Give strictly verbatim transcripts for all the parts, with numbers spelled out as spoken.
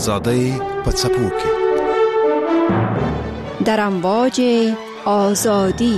آزادۍ په څپو کې در امواج آزادی.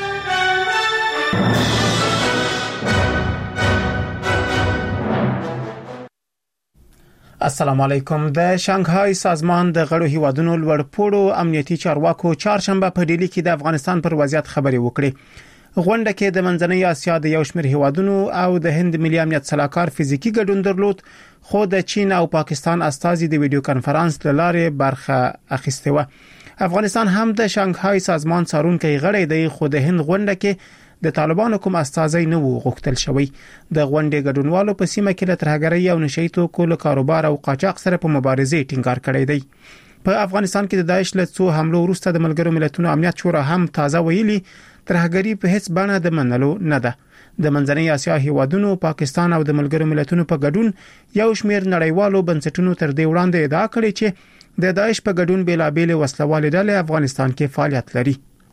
السلام علیکم. د شانګهای سازمان د غړو هیوادونو لوړپوړو امنیتي چارواکو چهارشنبه په ډیلی کې د افغانستان پر وضعیت خبرې وکړې. غونډه کې د منځنۍ اسیا د یو شمېر هیوادونو او د هند ملي امنیت سلاکار فزیکی ګډون درلود، خو د چین او پاکستان استازي د ویډیو کانفرنس لاره برخه اخیسته و. افغانستان هم د شانګهای سازمان څارونکي غړی دی، خو د هند غونډه کې د طالبانو کوم استازي نه وو غوښتل شوی. د غونډې ګډونوالو په سیمه کې له ترهګرۍ او نشئی توکو له کاروبار او قاچاق سره په مبارزې ټینګار کړی دی. په افغانستان کې د داعش له څو حملو وروسته د ملګرو ملتونو امنیت شورا هم تازه ویلي ترهګری په هیڅ بڼه د منلو نه ده. د منځنۍ اسیا هیوادونو، پاکستان او د ملګرو ملتونو په ګډون یو شمېر نړیوالو بنسټونو تر دې وړاندې ادعا کړې چې د داعش په ګډون بیلابېل وسلوالې ډلې افغانستان کې فعالیت لري.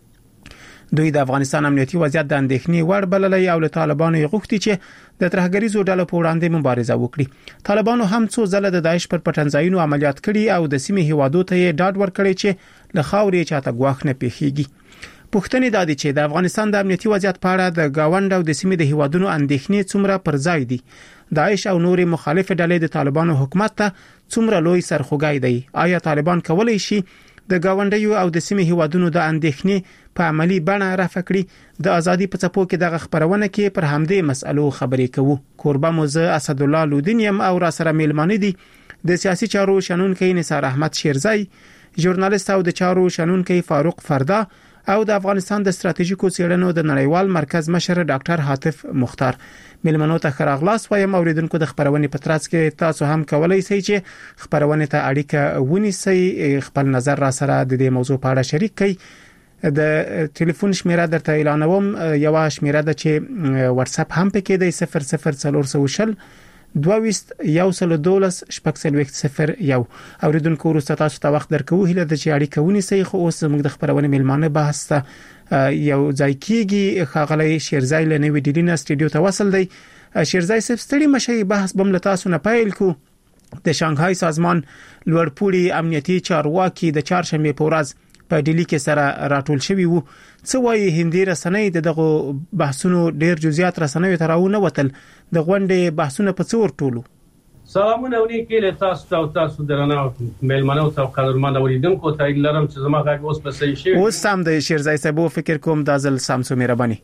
دوی د افغانستان امنیتي وضعیت د اندېښنې وړ بللې او له طالبانو یې غوښتي چې د ترهګریزو ډلو په وړاندې مبارزه وکړي. طالبانو هم څو ځله د داعش پر پټنځایونو عملیات کړي او د سیمې هیوادو ته یې ډاډ ورکړي چې له خاورې چاته ګواښ نه پیښیږي. پوښتنې دا دي چې د افغانستان د امنیتي وضعیت په اړه د گاوند او د سیمې د هیوادونو اندېښنې څومره پر ځای دي. داعش او نورې مخالف ډلې د طالبانو حکومت ته څومره لوی سرخوږی دی؟ آیا طالبان کولی شي د گاونډیو او د سیمې هیوادونو د اندېښنې په عملی بڼه رافع کړي؟ د ازادي په څپو کې دغه خبرونه کې پر همدې مسألو خبرې کوو. کوربه موزه اسد الله لودینیم او را سره میلمانه دي د سیاسي چارو شنونکي نثار احمد شیرزای، ژورنالیست او د چارو شنونکي فاروق فردا او د افغانستان د ستراتیژیکو څېړنو د نړیوال مرکز مشر ډاکټر حاتف مختار. میلمنو ته خراغلاس وایم. اوریدونکو د خبرونه په ترڅ کې تاسو هم کولای شئ چې خبرونه ته اړیکه ونیسئ، خپل نظر را سره د دې موضوع په اړه شریک کړئ. د ټلیفون شمیره درته اعلانوم، یو شمیره ده چې واتس اپ هم پکې دی صفر صفر څلور شل دویست یو سل دولس شپږ سلويخت صفر یو. اوریدونکو وروسته تاسو ته وخت درکو هیله د چې اړیکه ونیسئ. خو اوس موږ د خبرونه میلمانه بحث ته یو ځای کیږي. خاغلی شیرزای له نوې ډیلی نه سټډیو ته وصل دی. شیرزای صاحب ستړي مشي، بحث بم له تاسو نه پیل کو. د شانګهای سازمان لوړپوړي امنیتي چارواکي د چهارشنبه په ورځ په ډیلی کې سره راټول شوی وو. څه وايي هندي رسنۍ دغه بحثونو ډیر جزئیات رسنۍ ته راونه وتل؟ د غونډې بحثونه په څور ټولو؟ سلامونه ونیکې له تاسو ته تاسو درنه میلمنو ته قدرمن اوریدونکو ته لرم چې زما غږ اوس په صحیح شي. اوس سم د شیرزای صاحب فکر کوم د ځل سامسو مهرباني.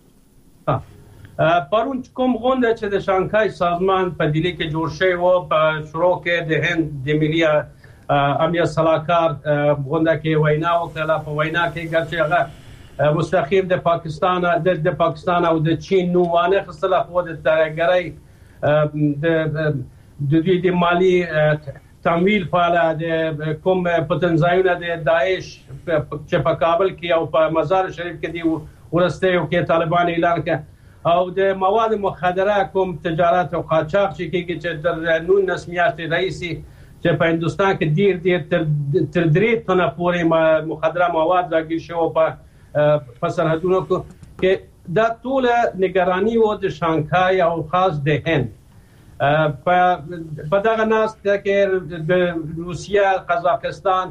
ها پرون کوم غونډه چې د شانګهای سازمان په ډیلی کې جوړ شوی و په شروع کې د هند د ملي امنیت سلاکار غونډه کې وینا وکړه. په وینا کې ګرځي هغه مستقیم د پاکستان د پاکستان او د چین نوونه خصله خو د ترهګرۍ د د دوی د مالی تمویل په اړه د کوم پټنځایونه د داعش چې په کابل کې او په مزار شریف کې دی ورسته یو کې طالبان اعلان کړ او د مواد مخدره کوم تجارت او قاچاق چې کېږي چې د نولس میاشتې رئیسي چې په هندستان کې ډیر ډیر تر درې تنه پورې مخدره مواد راګیر شو په په سرحدونو کې. دا ټول نگرانی و د شانګهای او خاص د هند په په دغه ناس کې د روسیا، قزاقستان،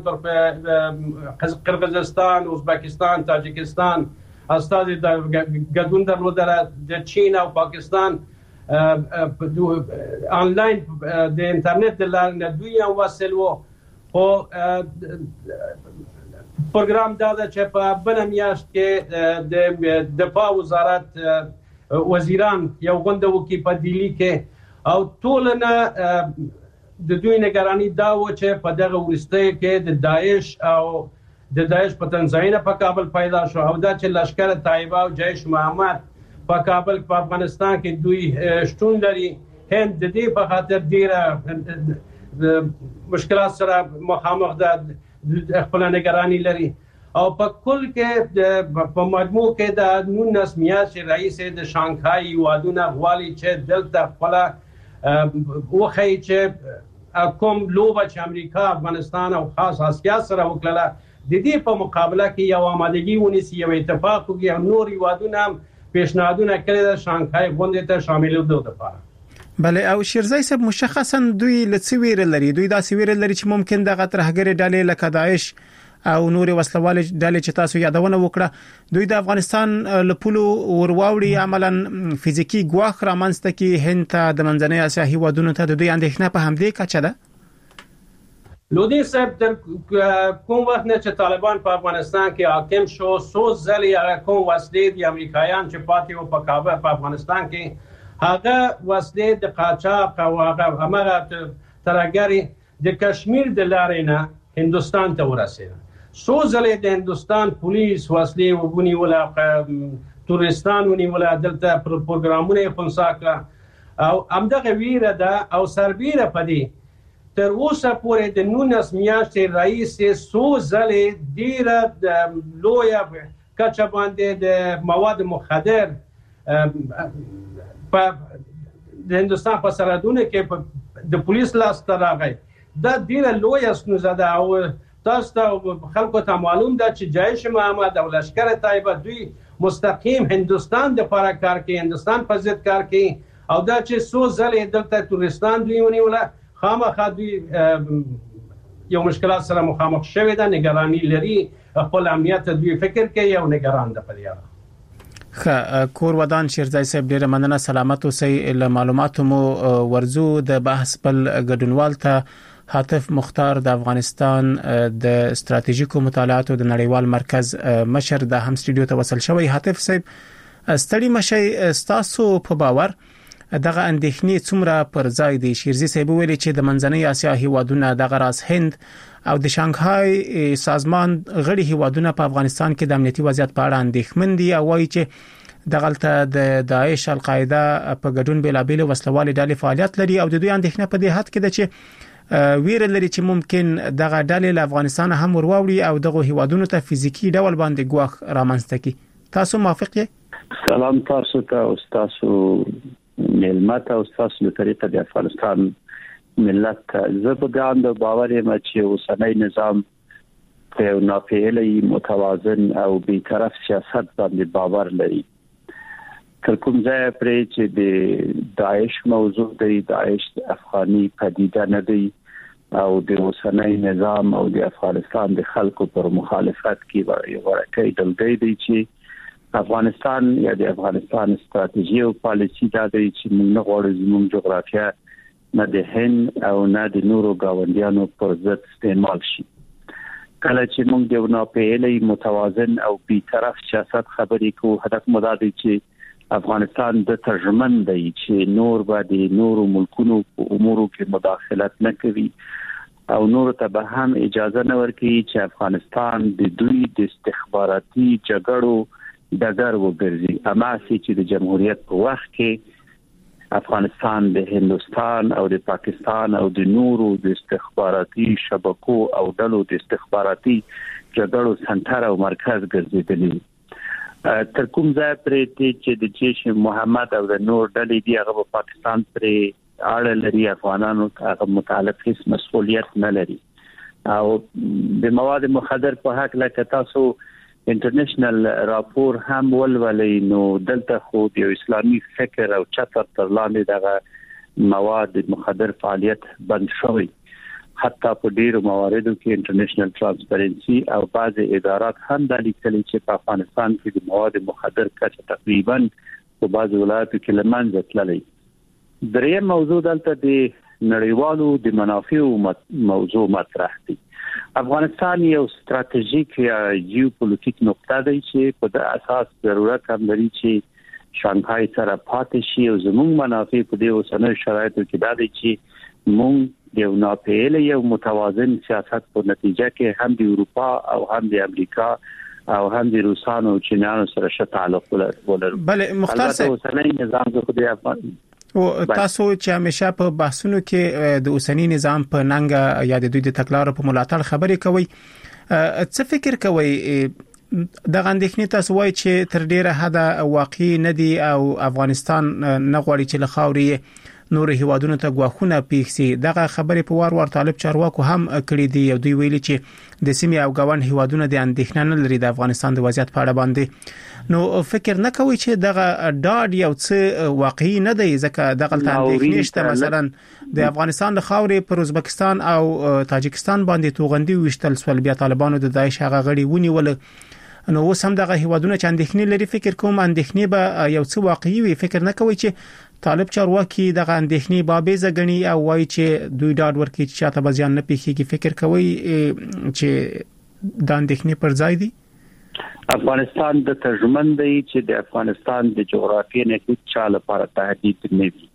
قرغیزستان، ازبکستان، تاجکستان استازي د ګډون درلودل. د چین او پاکستان آنلاین د انټرنیټ د لارې دوی هم وسلو او پروګرام دا چې په بل میاشت کې د دفاع وزارت وزیران یو غونډه وکړي په ډیلی کې او ټولنه د دوی نگرانی دا و چې په دغه ورسته کې د داعش او د داعش پټنځایونه په کابل پیدا شو او دا چې لشکر طیبه او جیش محمد په کابل په افغانستان کې دوی شتون لري. هند د دې په خاطر ډیره مشکلات سره مخامخ ده، خپل نگرانی لري او په کل کې په مجموع کې د نولس میاشتې رئیس د شانګهای هیوادونو غواړي چې دلته خپل وخی چې کوم لوبه چې امریکا، افغانستان او خاص اسیا سره وکړه د دې په مقابله کې یو آمادګي ونیسي، یو اتفاق وکړي او نور هیوادونه هم پیشنهادونه کړي د شانګهای غونډې ته شاملېدو لپاره. بله او شیرزای صاحب مشخصا دوی لڅویر لري دوی دا سویر لري چې ممکن د غترهګری ډلې لکه داعش او نور وسلوال ډلې چې تاسو یادونه وکړه دوی د افغانستان لپلو ورواوړي عملاً فزیکی ګواخ رامنځته کی هند ته د منځنۍ اسیا هیوادونو ته د دوی اندېښنه په همدې کچه ده لودي صاحب در کوم وخت نه چې طالبان په افغانستان کې حاکم شو سو ځلې هغه کوم وسلې د امریکایان چې پاتې و په کابل په افغانستان کې هغه وسلې د قاچاق او هغه امره ترګری د کشمیر د لارې نه هندستان ته ورسېده سو ځلې د هندستان پولیس وسلې وبونی ولا تورستان ونی ولا دلته پروګرامونه خنثا کړ او همدغه ویره ده او سربیره پدې تر اوسه پورې د نونس میاشتې رئیس سو ځلې ډیره د لویا کچه باندې د مواد مخدر په د هندستان په سرحدونو کې د پولیس لاس ته راغی دا ډیره لویا ستونزه ده او تاسو ته خلکو ته معلوم ده چې جیش محمد او لشکر طیبه دوی مستقیم هندستان د لپاره کار کوي هندستان په ضد کار کوي او دا چې سو ځلې دلته تورستان دوی ونیول خامخا دوی یو مشکلات سره مخامخ شوی ده نگرانی لري خپل امنیت دوی فکر کوي او نگران ده په دې خ کور ودان شیرزای صاحب ډیره مننه سلامت اوسئ له معلوماتو مو ورزو د بحث بل ګډونوال ته حاتف مختار د افغانستان د ستراتیژیکو مطالعاتو د نړیوال مرکز مشر د هم سټډیو ته وصل شوی حاتف صاحب ستړي مشي ستاسو په باور دغه اندېښنې څومره پر ځای دي شیرزي صاحب ویلي چې د منځنۍ اسیا هیوادونه د غراس هند او د شانګهای سازمان غړي هیوادونه په افغانستان کې د امنیتي وضعیت په اړه اندېښمن دي او وايي چې دغلته د داعش القاعده په ګډون بلابل وسلوال ډلې فعالیت لري او د دوی اندېښنه په دې حد کې ده چې ویره لري چې ممکن دغه ډلې له افغانستان هم ورواوړي او دغه هیوادونو ته فزیکی ډول باندې ګواښ رامنځته کړي تاسو موافق یې سلام تاسو ته او تاسو ملمت او تاسو له طریقه د افغانستان ملت زبدان د باور یم چې اوسنۍ نظام په ناپېلې متوازن او بیطرف سیاست باندې باور لري تر کوم ځای پرې چې د داعش موضوع دی داعش افغاني پدیده نه دی او د اوسنۍ نظام او د افغانستان د خلکو پر مخالفت کې یو ورکه دلګی دی چې افغانستان یا د افغانستان ستراتیژي او پالیسي دا دی چې موږ نه غواړو زموږ جغرافیه نه د هند او نه د نورو گاونډیانو پر ضد استعمال شي کله چې موږ د ناپېلې متوازن او بیطرف سیاست خبرې کوو هدف مو دا دی چې افغانستان د ترجمن دی چې نور به د نورو ملکونو په امورو کې مداخلت نه کوي او نور ته به هم اجازه نه ورکړي چې افغانستان د دوی د استخباراتي جګړو دګر وګرځي اما چې د جمهوریت په وخت کې افغانستان د هندستان او د پاکستان او د نورو د استخباراتي شبکو او ډلو د استخباراتي جګړو سنټر او مرکز ګرځیدلی تر کوم ځای پرې چې د جیش محمد او د نور ډلې دی هغه په پاکستان پرې اړه لري افغانانو هغه متعلق هیڅ مسؤلیت نه لري او د مواد مخدر په حق لکه تاسو انټرنیشنل راپور هم ولولې نو دلته خو د اسلامي فکر او چتر تر لاندې دغه مواد مخدر فعالیت بند شوی حتی په ډیرو مواردو کې انټرنیشنل ترانسپیرنسي او بعض ادارات هم د لیکلي چې په افغانستان کې د مواد مخدر کچه تقریبا په بعض ولایتو کې لمنځه تللی. دریم موضوع دلته د نړیوالو د منافعو موضوع مطرح دی. افغانستان یو ستراتیژیک یا جیوپولیټیک نقطه دی چې په د اساس ضرورت هم لري چې شانګهای سره پاتې شي او زموږ منافع په دې اوسنۍ شرایطو کې دا دی چې موږ یو ناپېلې یو متوازن سیاست په نتیجه کې هم د اروپا او هم د امریکا او هم د روسانو او چینانو سره ښه تعلق ولرو. بله مختار صاحب اوسنۍ نظام خو د افغان او تاسو چې همیشه په بحثونو کې د اوسنی نظام په ننګ یا د دوی د تکلار په ملاتړ خبرې کوي څه فکر کوي د غندښنې تاسو وایي چې تر ډیره حد واقعي نه دی او افغانستان نه غواړي چې له خاورې نور هیوادونو ته غواخونه پیښسي. دغه خبرې په وار وار طالب چارواکو هم کړې دي. دوی ویلي چې د سیمې او ګاونډ هیوادونو د اندېښنه نه لري د افغانستان د وضعیت په اړه باندې. نو فکر نه کوي چې دغه ډاډ یو څه واقعي نه دی، ځکه دغه اندېښنې شته. مثلا د افغانستان د خاورې پر ازبکستان او تاجکستان باندې توغندي وشتل سول، بیا طالبانو د داعش هغه غړي ونیول. نو اوس هم دغه هیوادونه چې اندېښنې لري، فکر کوم اندېښنې به یو څه واقعي وي. فکر نه کوي چې طالب چارواکي دغه اندېښنې بابیزه غني او وایي چې دوی ډاډ ورکړي چې چاته بزیان نه پیښیږي. فکر کوي چې د اندېښنې پر ځای دی. افغانستان د ترجمن دی چې د افغانستان د جغرافیې نه هیڅ چا لپاره تهدید نه وي.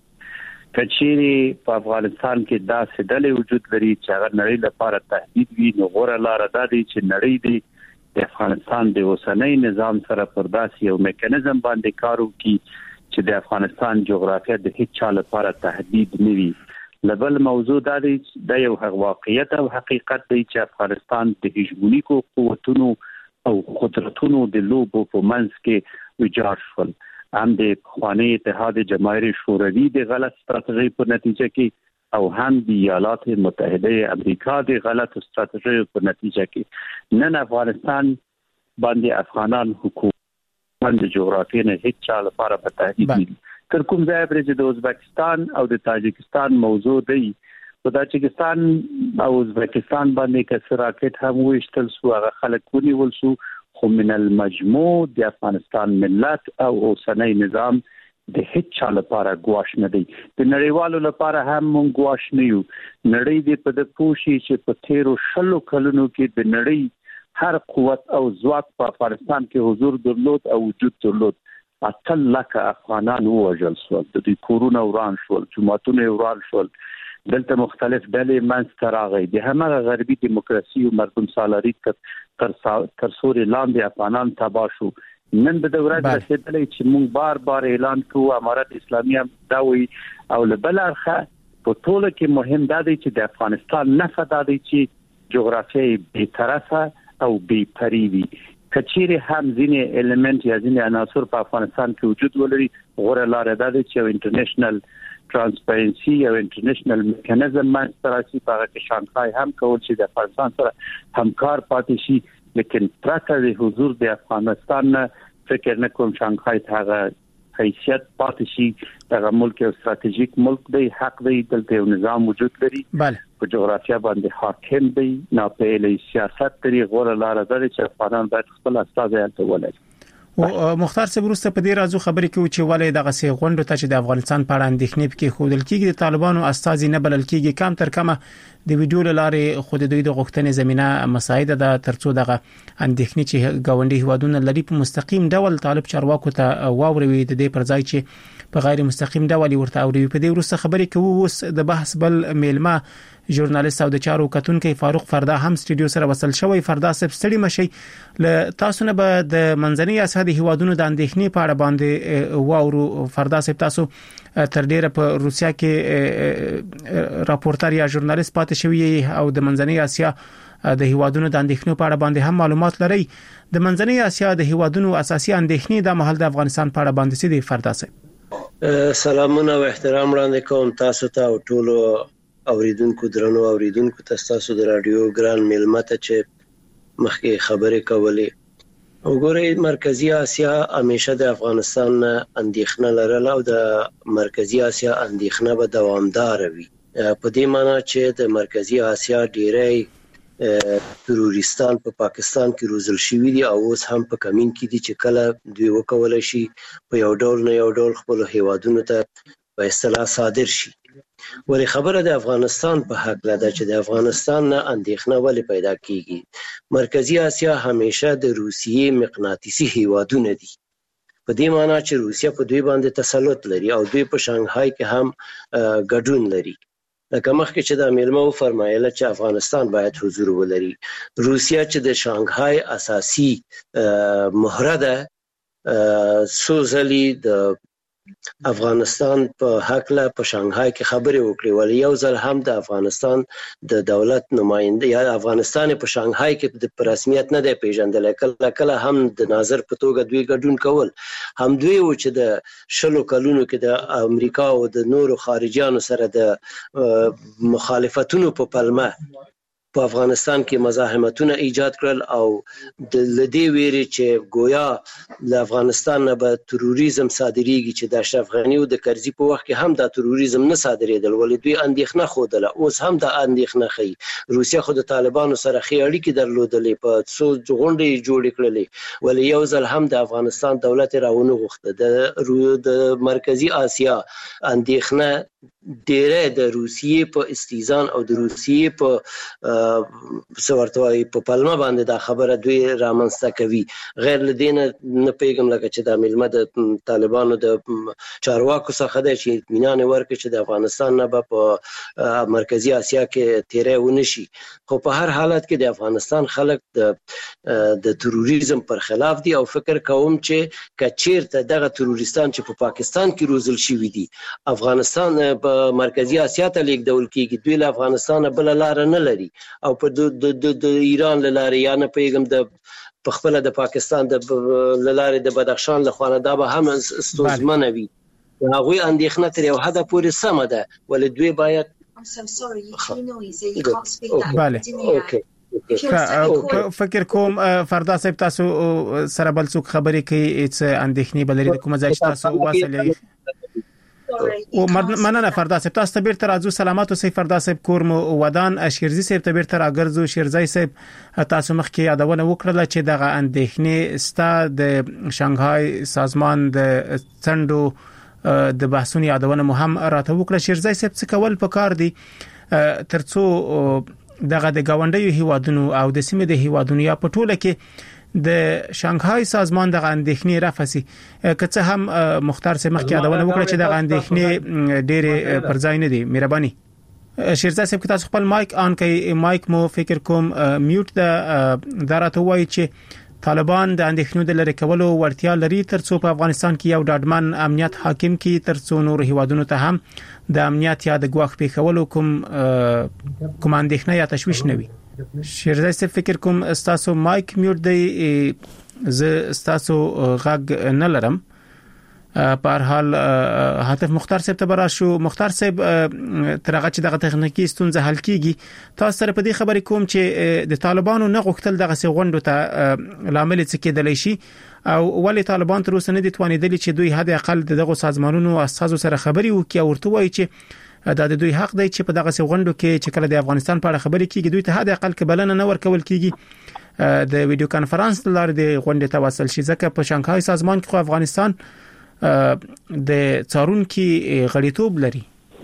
کچېری په افغانستان کې داسې ډلې وجود لري چې هغه نړۍ لپاره تهدید وي، نو غوړه لار ده چې نړۍ دی د افغانستان د اوسنۍ نظام سره پر داسې یو میکانیزم باندې کار وکړي چې د افغانستان جغرافیه د هیڅ چا لپاره تهدید نه وي. لبل موضوع دا دی د یو واقعیت او حقیقت دی چې افغانستان د هیجمونیکو قوتونو او قدرتونو د لوبو په منځ کې ویجاړ شول. هم د خوانی اتحاد جماهیر شوروي د غلط ستراتیژي په نتیجه کې او هم د ایالات متحده امریکا د غلط ستراتیژي په نتیجه کې نن افغانستان باندې افغانان حکومت باندې جغرافیه نه هیڅ چا لپاره په تهدید دي. تر کوم ځای پرې د ازبکستان او د تاجکستان موضوع دی، په تاجکستان او ازبکستان باندې کس راکټ هم وشتل سو، هغه خلک ونیول سو، خو من المجموع د افغانستان ملت او اوسنۍ نظام د هیڅ چا لپاره ګواښ نه دی. د نړیوالو لپاره هم مونږ ګواښ نه یو. نړۍ دې په د پوښي چې په تیرو شلو کلونو کې د نړۍ هر قوت او ځواک په افغانستان کې حضور درلود او وجود درلود. اتل لکه افغانان وژل شول، د دې کورونه وران شول، جماعتونه وران شول، دلته مختلف ډلې منځته راغلي. د همغه غربي دیموکراسي او مردم سالاري تر تر سوري لاندې افغانان تباه شو. نن به د ورځ رسیدلې چې موږ بار بار اعلان کوو امارت اسلامي هم دا وی او لبل اخه په ټوله کې مهم دا دی چې د افغانستان نه فدا دی چې جغرافیایي بې طرفه او بې پرې وي. کچېره هم ځینې الیمنت یا ځینې عناصر په افغانستان کې وجود ولري، غوړه لار ده چې یو انټرنیشنل ترانسپیرنسي او انټرنیشنل میکانیزم منځته راشي. په هغه کې شانګهای هم کول چې د افغانستان سره همکار پاتې شي، لیکن پرته د حضور د افغانستان نه فکر نه کوم شانګهای ته هغه حیثیت پاتې شي. دغه ملک یو ستراتیژیک ملک دی، حق دی، دلته یو نظام وجود لري، په جغرافیه باندې حاکم دی، ناپېیلی سیاست لري. غوړه لار ده چې افغانان باید خپل استازي هلته ولري. او مختار صاحب وروسته په دې راځو خبرې کوي چې ولې دغه سي غونډه ته چې د افغانستان په اړه اندېښنې پکې خودل کېږي، د طالبانو استازي نه بلل کېږي، کم تر کمه د ویډیو لارې خود دوی د غوښتنې زمينه مساعده ده ترڅو دغه اندېښنې چې ګاونډي هیوادونه لري په مستقیم ډول طالب چارواکو ته واوروي، د دې پر ځای چې په غیر مستقیم ډول ورته اوري. په دې وروسته خبرې کوي اوس د بحث بل میلمه ژورنالیست او د چارو کتونکو فاروق فردا هم سټډیو سره وصل شوی. فردا صاحب ستړي مشي، ل تاسو نه به د منځنۍ اسیا د هیوادونو د اندېښنې په اړه باندې واورو. فردا صاحب تاسو تر ډیره په روسیا کې راپورټر یا ژورنالیست پاتې شوی او د منځنۍ اسیا د هیوادونو د اندېښنو په اړه باندې هم معلومات لري. د منځنۍ اسیا د هیوادونو اساسي اندېښنې د محل د افغانستان په اړه باندې سي. فردا صاحب سلامونه او احترام وړاندې کوم تاسو ته او ټولو اوریدونکو درنو اوریدونکو تاسو د رادیو ګران میلمته چې مخکې خبرې کولې. وګورئ مرکزی اسیا همیشه د افغانستان اندېښنه لرله او د مرکزی اسیا اندېښنه به دوامدار وي، په دې معنی چې د مرکزی اسیا ډیری تروریستان په پا پاکستان کې روزل شوي دي او اوس هم په کمین کې دي چې کله دوی وکولای شي په یو ډول نه یو ډول خپل هیوادونو ته په اصطلاح صادر شي. ولی خبره د افغانستان په حق لده چې د افغانستان نه اندېښنه ولې پیدا کیږي. مرکزی اسیا همیشه د روسیې مقناطیسي هیوادونه دي، په دې معنی چې روسیا په دوی باندې تسلط لري او دوی په شانګهای کې هم ګډون لري. لکه مخکې چې د میلمه و فرمایله چې افغانستان باید حضور ولري. روسیا چې د شانګهای اساسي مهره ده، څو ځلې د افغانستان په حق له په شانګهای کې خبرې وکړي، ولې یو ځل هم د افغانستان د دولت نماینده یا افغانستان په شانګهای کې د رسمیت نه دی پیژندل، کله کله هم د ناظر په توګه دوی ګډون کول. هم دوی و چې د شلو کلونو کې د امریکا او د نورو خارجيانو سره د مخالفتونو په پلمه په افغانستان کې مزاحمتونه ایجاد کړل او د لدی ویری چې گویا د افغانستان نه به تروریزم صادریږي چې د اشرف غنی او د کرزي په وخت کې هم د تروریزم نه صادریدل، ولې دوی اندېښنه خوده، اوس هم د اندېښنه خي. روسیا خو د طالبانو سره خې اړیکې درلودلې، په څو غونډې جوړې کړلې، ولې یو ځل هم د افغانستان دولت راونه غوښته. د د مرکزی آسیا اندېښنه ډیره د روسیې په استیزان او د روسیې په سورتوي په پلمه باندې دا خبره دوی رامنځته کوي. غیر لدین نه پیغام لکه چې د ملمه د طالبانو د چارواکو څخه د چې اطمینان ورکړي چې د افغانستان نه په مرکزی آسیا کې تیرې ونشي. خو په هر حالت کې د افغانستان خلک د د تروریزم پر خلاف دي او فکر کوم چې کچیرته دغه تروریستان چې په پاکستان کې روزل شوی دي افغانستان په مرکزی آسیا ته لیږدول کیږي، دوی له افغانستان بل لار نه لري او په د ایران لاره یا نه پیغام د په خپل د پاکستان د لاره د بدخشان له خوانه دا به هم استوزمنه وي. هغه اندېښنه تر یو حد پورې سم ده، ولې دوی باید بله فکر کوم فردا صاحب تاسو سره بل څوک خبرې کوي چې اندېښنې بلري کوم ځای تاسو واصلې او مننه فردا صاحب. تاسو ته بیرته راځو. سلامات اوسئ فردا صاحب. کورم ودان شیرزي صاحب ته بیرته راګرځو. شیرزي صاحب تاسو مخکې یادونه وکړه چې دغه اندېښنې ستا د شانګهای سازمان د څنډو د بحثونو یادونه مهم راته وکړه. شیرزي صاحب څه کول پکار دي ترڅو دغه د گاونډیو هیوادونو او د سیمې د هیوادونو یا په ټوله کې د شانګهای سازمان د اندېښنې رافسي کڅه هم مختار سه مخکې یادونه وکړه چې د اندېښنې ډېر پر ځای نه دي. مهرباني شیرزا صاحب که تاسو خپل مایک آن کړئ، مایک مو فکر کوم میوټ د دراته وایي چې طالبان د اندېښنو د لری کولو ورتیا لري ترڅو په افغانستان کې یو ډاډمن امنیت حاکم کی، ترڅو نور هیوادونو ته هم د امنیت یا د ګواښ پیښولو کوم کوم اندېښنه یا تشویش نه وي. شیرزا صاحب فکر کوم استاسو مایک میوټ دی، ز استاسو غږ نه لرم. په هر حال هاتف مختار صاحب ته براشو. مختار صاحب ترغه چې دغه تخنیکی ستونزه حل کیږي، تاسو سره په دې خبرې کوم چې د طالبانو نه غوښتل دغه سي غونډو ته لامل څه کېدلی شي او ولې طالبان تر اوسه نه دي توانیدلی چې دوی حد اقل دغه سازمانونو او اساسو سره خبري وکړي او ورته وایي چې دا د دوی حق دی چې په دغه سي غونډو کې چې کله د افغانستان په اړه خبري کیږي دوی ته حد اقل کبلنه نه ورکول کیږي د ویډیو کانفرنس لاره د غونډې ته وصل شي، ځکه په شانګهای سازمان کې خو افغانستان د څارون کې غړیتوب لري.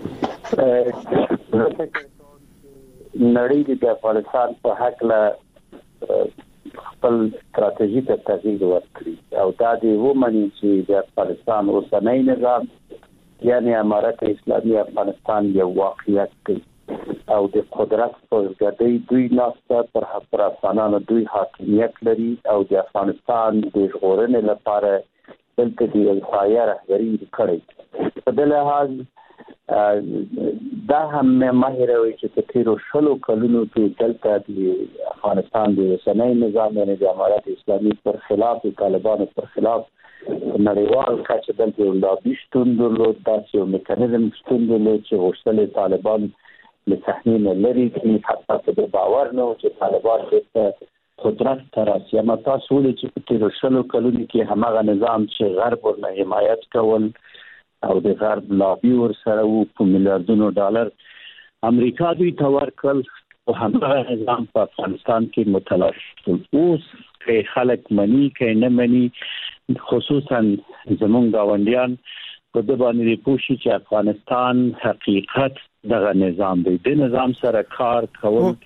نړۍ د افغانستان په حق له خپل ستراتیژیک تغییر ورکړي او دا د ومني چې د افغانستان اوسنۍ نظام یعنی امارت اسلامي افغانستان یو واقعیت دی او د قدرت په ګډۍ دوی ناسته پر افغانانو دوی حاکمیت لري او د افغانستان د ژغورنې لپاره دلته دی الفایا رهبری کړی. په دې لحاظ دا هم مهیروي چې په تیرو شلو کلونو کې دلته د افغانستان د اوسنۍ نظام یعنی د امارت اسلامي پر خلاف د طالبانو پر خلاف نړیوال کچه دلته یو لابي شتون درلود، داسې یو میکانیزم شتون درلود چې غوښتل طالبان له صحنې نه لري کړي، حتی په دې باور نه و چې طالبان دلته قدرت تر راسي. اما تاسو ولې چې په تیرو شلو کلونو کې هماغه نظام چې غرب ورنه حمایت کول او د غرب لابي ور سره وو په میلیارډونو ډالر امریکا دوی ته ورکړل او هماغه نظام په افغانستان کې متلاشي. اوس کې خلک مني کې نه مني، خصوصا زمونږ گاونډیان په د باندې پوښي چې افغانستان حقیقت دغه نظام دی، د نظام سره کار کول.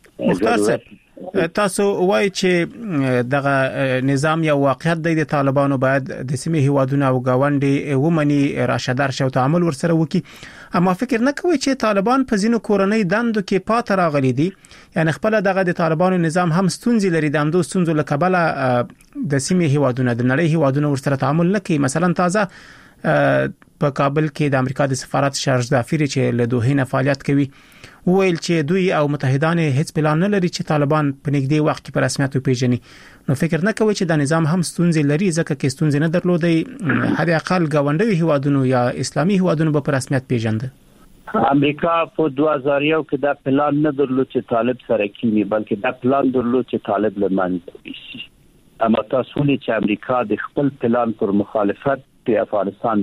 تاسو وایي چې دغه نظام یو واقعیت دی، د طالبانو باید د سیمې هیوادونو او گاونډي ومني راشدار شو تعامل ورسره وکي، اما فکر نه کوي چې طالبان په ځینو کورنۍ دندو کې پات راغلي دي، یعنی خپل دغه د طالبانو نظام هم ستونزې لري، د همدو ستونزو له کبله د سیمې هیوادونو د نړۍ هیوادونو ورسره تعامل نه کوي. مثلا تازه په کابل کې د امریکا د سفارت شارج دافیر چې له دوه نه فعالیت کوي ویل چې دوی او متحدان هیڅ پلان نه لري چې طالبان په نږدې وخت کې په رسمیت وپیژني. نو فکر نه کوي چې د نظام هم ستونزې لري ځکه چې ستونزې نه درلودي هدا اقل گاونډي هیوادونو یا اسلامي هیوادونو په رسمیت پیژند. امریکا په دوه هزار یو کې دا پلان نه درلود چې طالب سره کینی بلکې دا پلان درلود چې طالب لمنځه وشي. اما تاسو ولې چې امریکا د خپل پلان پر مخالفت په افغانستان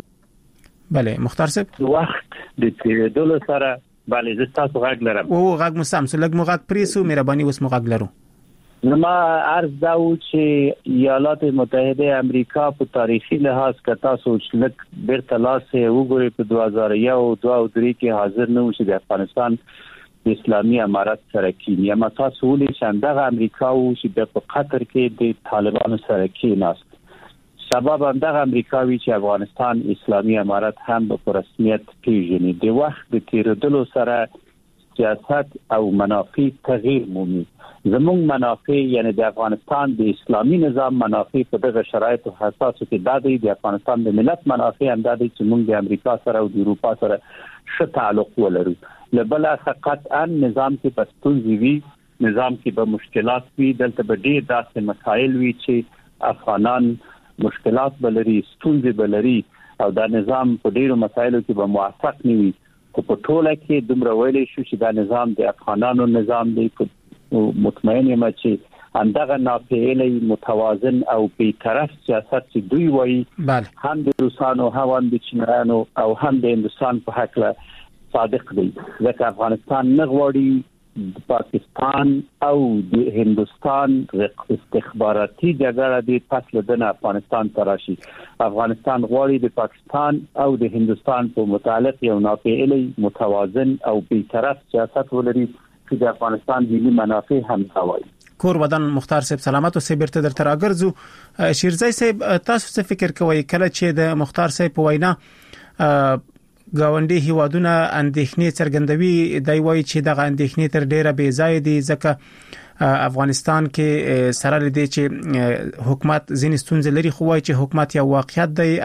بله مختار صاحب وخت د تیرېدلو سره بله زه تاسو غږ لرم او غږ مو سم سلګ مو غږ پریسو مهرباني اوس مو غږ لرو. نو ما عرض دا و چې ایالات متحده امریکا په تاریخي لحاظ کتا سوچ لک بیرته لاسه وګوري په دوه هزار یو دوه او درې کې حاضر نه و چې د افغانستان اسلامي امارات سره کینی. اما تاسو ولې چې دغه امریکا و چې په قطر کې د طالبانو سره کیناست سبب هم دغه امریکاوي چې افغانستان اسلامي امارات هم په رسمیت پیژني. د وخت د تیرېدلو سره سیاست او منافع تغییر مومي. زموږ منافع یعنی د افغانستان د اسلامي نظام منافع په دغه شرایطو حساسو کې د د افغانستان د ملت منافع هم د چې موږ د امریکا سره او د اروپا سره ښه تعلق ولرو. لبل قطعا نظام کې پښتونځي وي نظام کې به مشکلات وي دلته به ډېر داسې مسایل وي چې افغانان مشکلات بلري ستونزې بلري او دا نظام په ډېرو مسایلو کې به موافق نه وي. په ټوله کې دومره ویلې شو چې دا نظام د افغانانو نظام دی. مطمئن یم چې اندغه ناپېلې متوازن او بی‌طرف سیاست چې دوی وایي هم د روسانو هم د چینایانو او هم د هندستان په حق له صادق دی. ځکه افغانستان نه غواړي د پاکستان او د هندستان استخباراتي جګړه د پس له افغانستان تراشي. افغانستان غواړي د پاکستان او د هندستان په متعلق یو ناپېلې متوازن او بی‌طرف سیاست ولري چې د افغانستان ملي منافع هم ساوي. کور ودان مختار صاحب سلامت او سیبرته در تر اگرزو شیرزای صاحب تاسو څه فکر کوئ کله چې د مختار صاحب په وینا گاونډي هیوادونه اندېښنې څرګندوي دی وایي چې د اندېښنې تر ډیره بې ځای دي ځکه افغانستان کې سره لدی چې حکومت ځینې ستونزې لري خو وایي چې حکومت یو واقعیت دی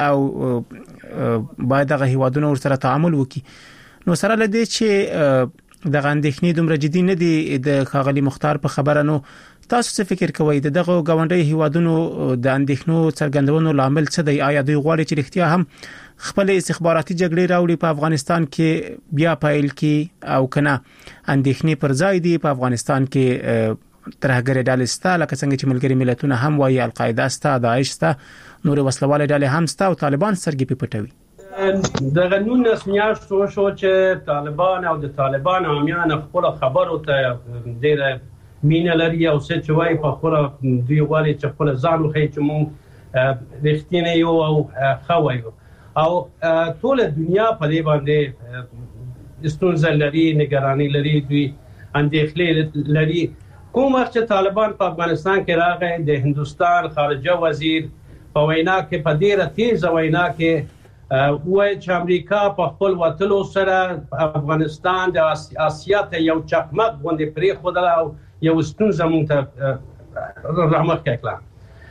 او باید د هیوادونو سره تعامل وکړي. نو سره لدی چې د غندښنې دومره جدي نه دي د خاغلی مختار په خبره. نو تاسو څه فکر کوئ د دغه گاونډي هیوادونو د اندېښنو څرګندونو لامل څه دی؟ آیا دوی غواړي چې رښتیا هم خپل استخباراتي جګړې راوړي په افغانستان کې بیا پایل کې او کنه اندېښنې پر ځای دي په افغانستان کې ترهګر ډلې ستا لکه څنګه چې ملګری ملتونه هم وایي القاعده ستا داعش ستا نور وسلواله ډلې هم ستا او طالبان سرګي په پټوي. دغه نونس میاشتو شو چې طالبان او د طالبان عامیان خپل خبرو ته ډېر مینه لري او څه چې وایي په خپل دوی غواړي چې خپل ځان وخی چې مونږ رښتینی یو او خوي او ټول دنیا په دې باندې ستونزه لري نگرانی لري دوی اندېښنې لري. کوم وخت چې طالبان په افغانستان کې راغی د هندستان خارجه وزیر په وینا کې په ډېره تیز وینا کې وای چې امریکا په خپل وټلو سره افغانستان د آسیا ته یو چکمک باندې پرې خو او یو ستونزه مونږ ته رحمت کړه.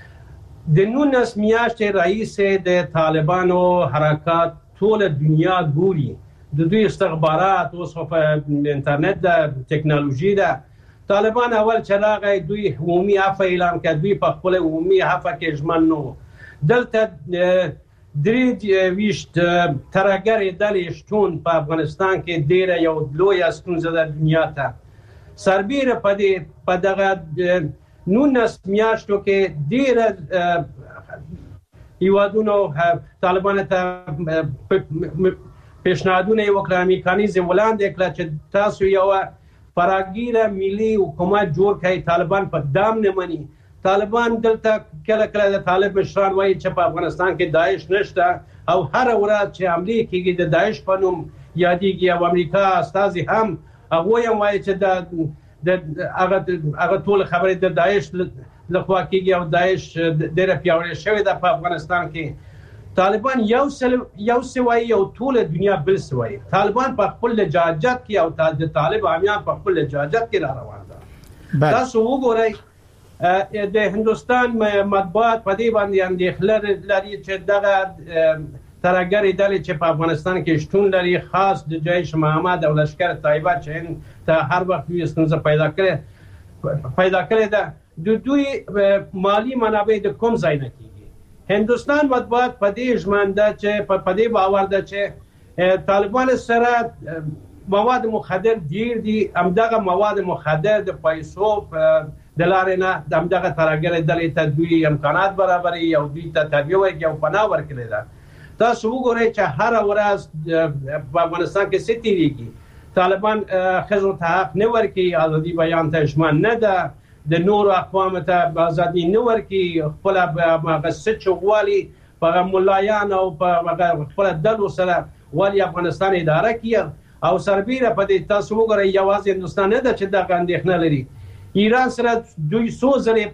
د نونس میاشتې رئیس د طالبانو حرکات ټول دنیا ګوري د دوی استخبارات اوس په انټرنیټ د ټکنالوژي ده. طالبان اول چې راغی دوی عمومي عفو اعلان کړ. دوی په خپل عمومي عفو کې ژمن نو دلته درې ویشت ترهګر ډلې شتون په افغانستان کې ډېر یو لوی ستونزه د دنیا ته سربېره په دې په دغه نونس میاشتو کې ډېر هیوادونو طالبان ته پیشنهادونه وکړه میکانیزم وړاندې کړ چې تاسو یو فراګیره ملي حکومت جوړ کړئ. طالبان په دام نه مني. طالبان دلته کله کله د طالب مشران وایي چې په افغانستان کې داعش نشته او هر ورځ چې حمله کیږي د داعش په نوم یادېږي او امریکا استازي هم هغه هم وایي چې د هغه هغه ټول خبرې د داعش لخوا کیږي او داعش ډېر پیاوړی شوی د افغانستان کې. طالبان یو سل یو سوي او ټول دنیا بل سوي. طالبان په خپل لجاجت کې او د طالب عامیان په خپل لجاجت کې را روان دي. تاسو وګورئ د هندستان مطبوعات په دې باندې اندېښنه لري چې دغه ترهګرې ډلې چې په افغانستان کې شتون لري، خاص د جیش محمد او لشکر طیبه چې ته هر وخت دوی ستونزه پیدا کړي پیدا کړي ده. د دوی مالی منابع د کوم ځای نه کیږي. هندستان مطبوعات په دې ژمنده چې په دې باور ده چې طالبان سره مواد مخدر ډیر دي، همدغه مواد مخدر د پیسو د لارې نه د همدغه ترهګرې ډلې ته دوی امکانات برابروي او دوی ته تربیه ورکوي او پناه ورکړي ده. تاسو وګورئ چې هر ورځ په افغانستان کې څه تیریږي. طالبان ښځو ته حق نه ورکوي، ازادي بیان ته ژمن نه ده، د نورو اقوامو ته ازادي نه ورکوي، خپله هغه څه چې غواړي په ملایان او په خپله ډلو سره والي افغانستان اداره کړي. او سربیره په دې تاسو وګورئ یوازې هندوستان نه ده چې دغه اندېښنه لري. ایران سره دوی څو ځلې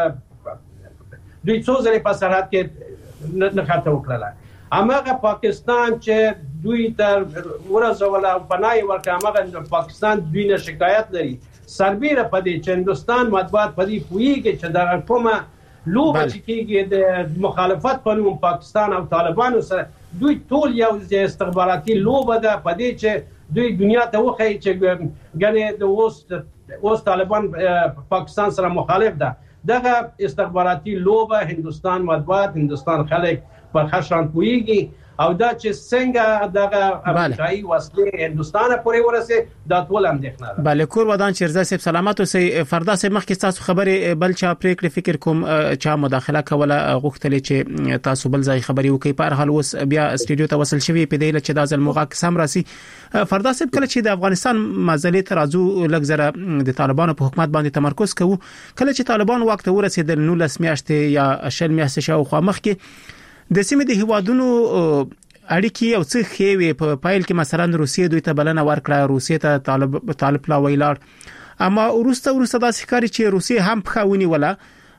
په دوی څو ځلې په سرحد کې نښته وکړله. هماغه پاکستان چې دوی ته ورسوله او پناه یې ورکړه، هماغه پاکستان دوی نه شکایت لري. سربیره په دې چې هندوستان مطبوعات په دې پوهېږي چې دغه کومه لوبه چې کېږي د مخالفت په نوم پاکستان او طالبانو سره، دوی ټول یو استخباراتي لوبه ده په دې چې دوی دنیا ته وښایي چې ګنې د اوس اوس طالبان پاکستان سره مخالف ده. دغه استخباراتي لوبه هندوستان مطبوعات، هندوستان خلک په ښه شان پوهېږي او دا چې څنګه دغه امریکایي وسلې هندوستان پورې ورسې دا ټول اندېښنه ده. بله کور ودان شیرزا صاحب سلامات اوسئ. فردا صاحب مخکې تاسو خبرې بل چا پریکړې فکر کوم چا مداخله کوله غوښتلې چې تاسو بل ځای خبرې وکړئ، په هر حال اوس بیا استډیو ته وصل شوی په دې چې دا ځل موغه سم راسي. فردا صاحب کله چې د افغانستان مزلې ترازو لږ زره د طالبانو په حکومت باندې تمرکز کوو، کله چې طالبان وخت ورسېدل نولس میاشتې یا شل میاشتې شاوخوا مخکې د سیمې د هیوادونو اړیکې او څه خېوي په پایل کې مثلا روسیې دوی ته بلنه ورکړه، روسیې ته طالب طالب لا ویلار، اما ورسته ورسته د ښکاری چې روسیې هم پخاونی ولا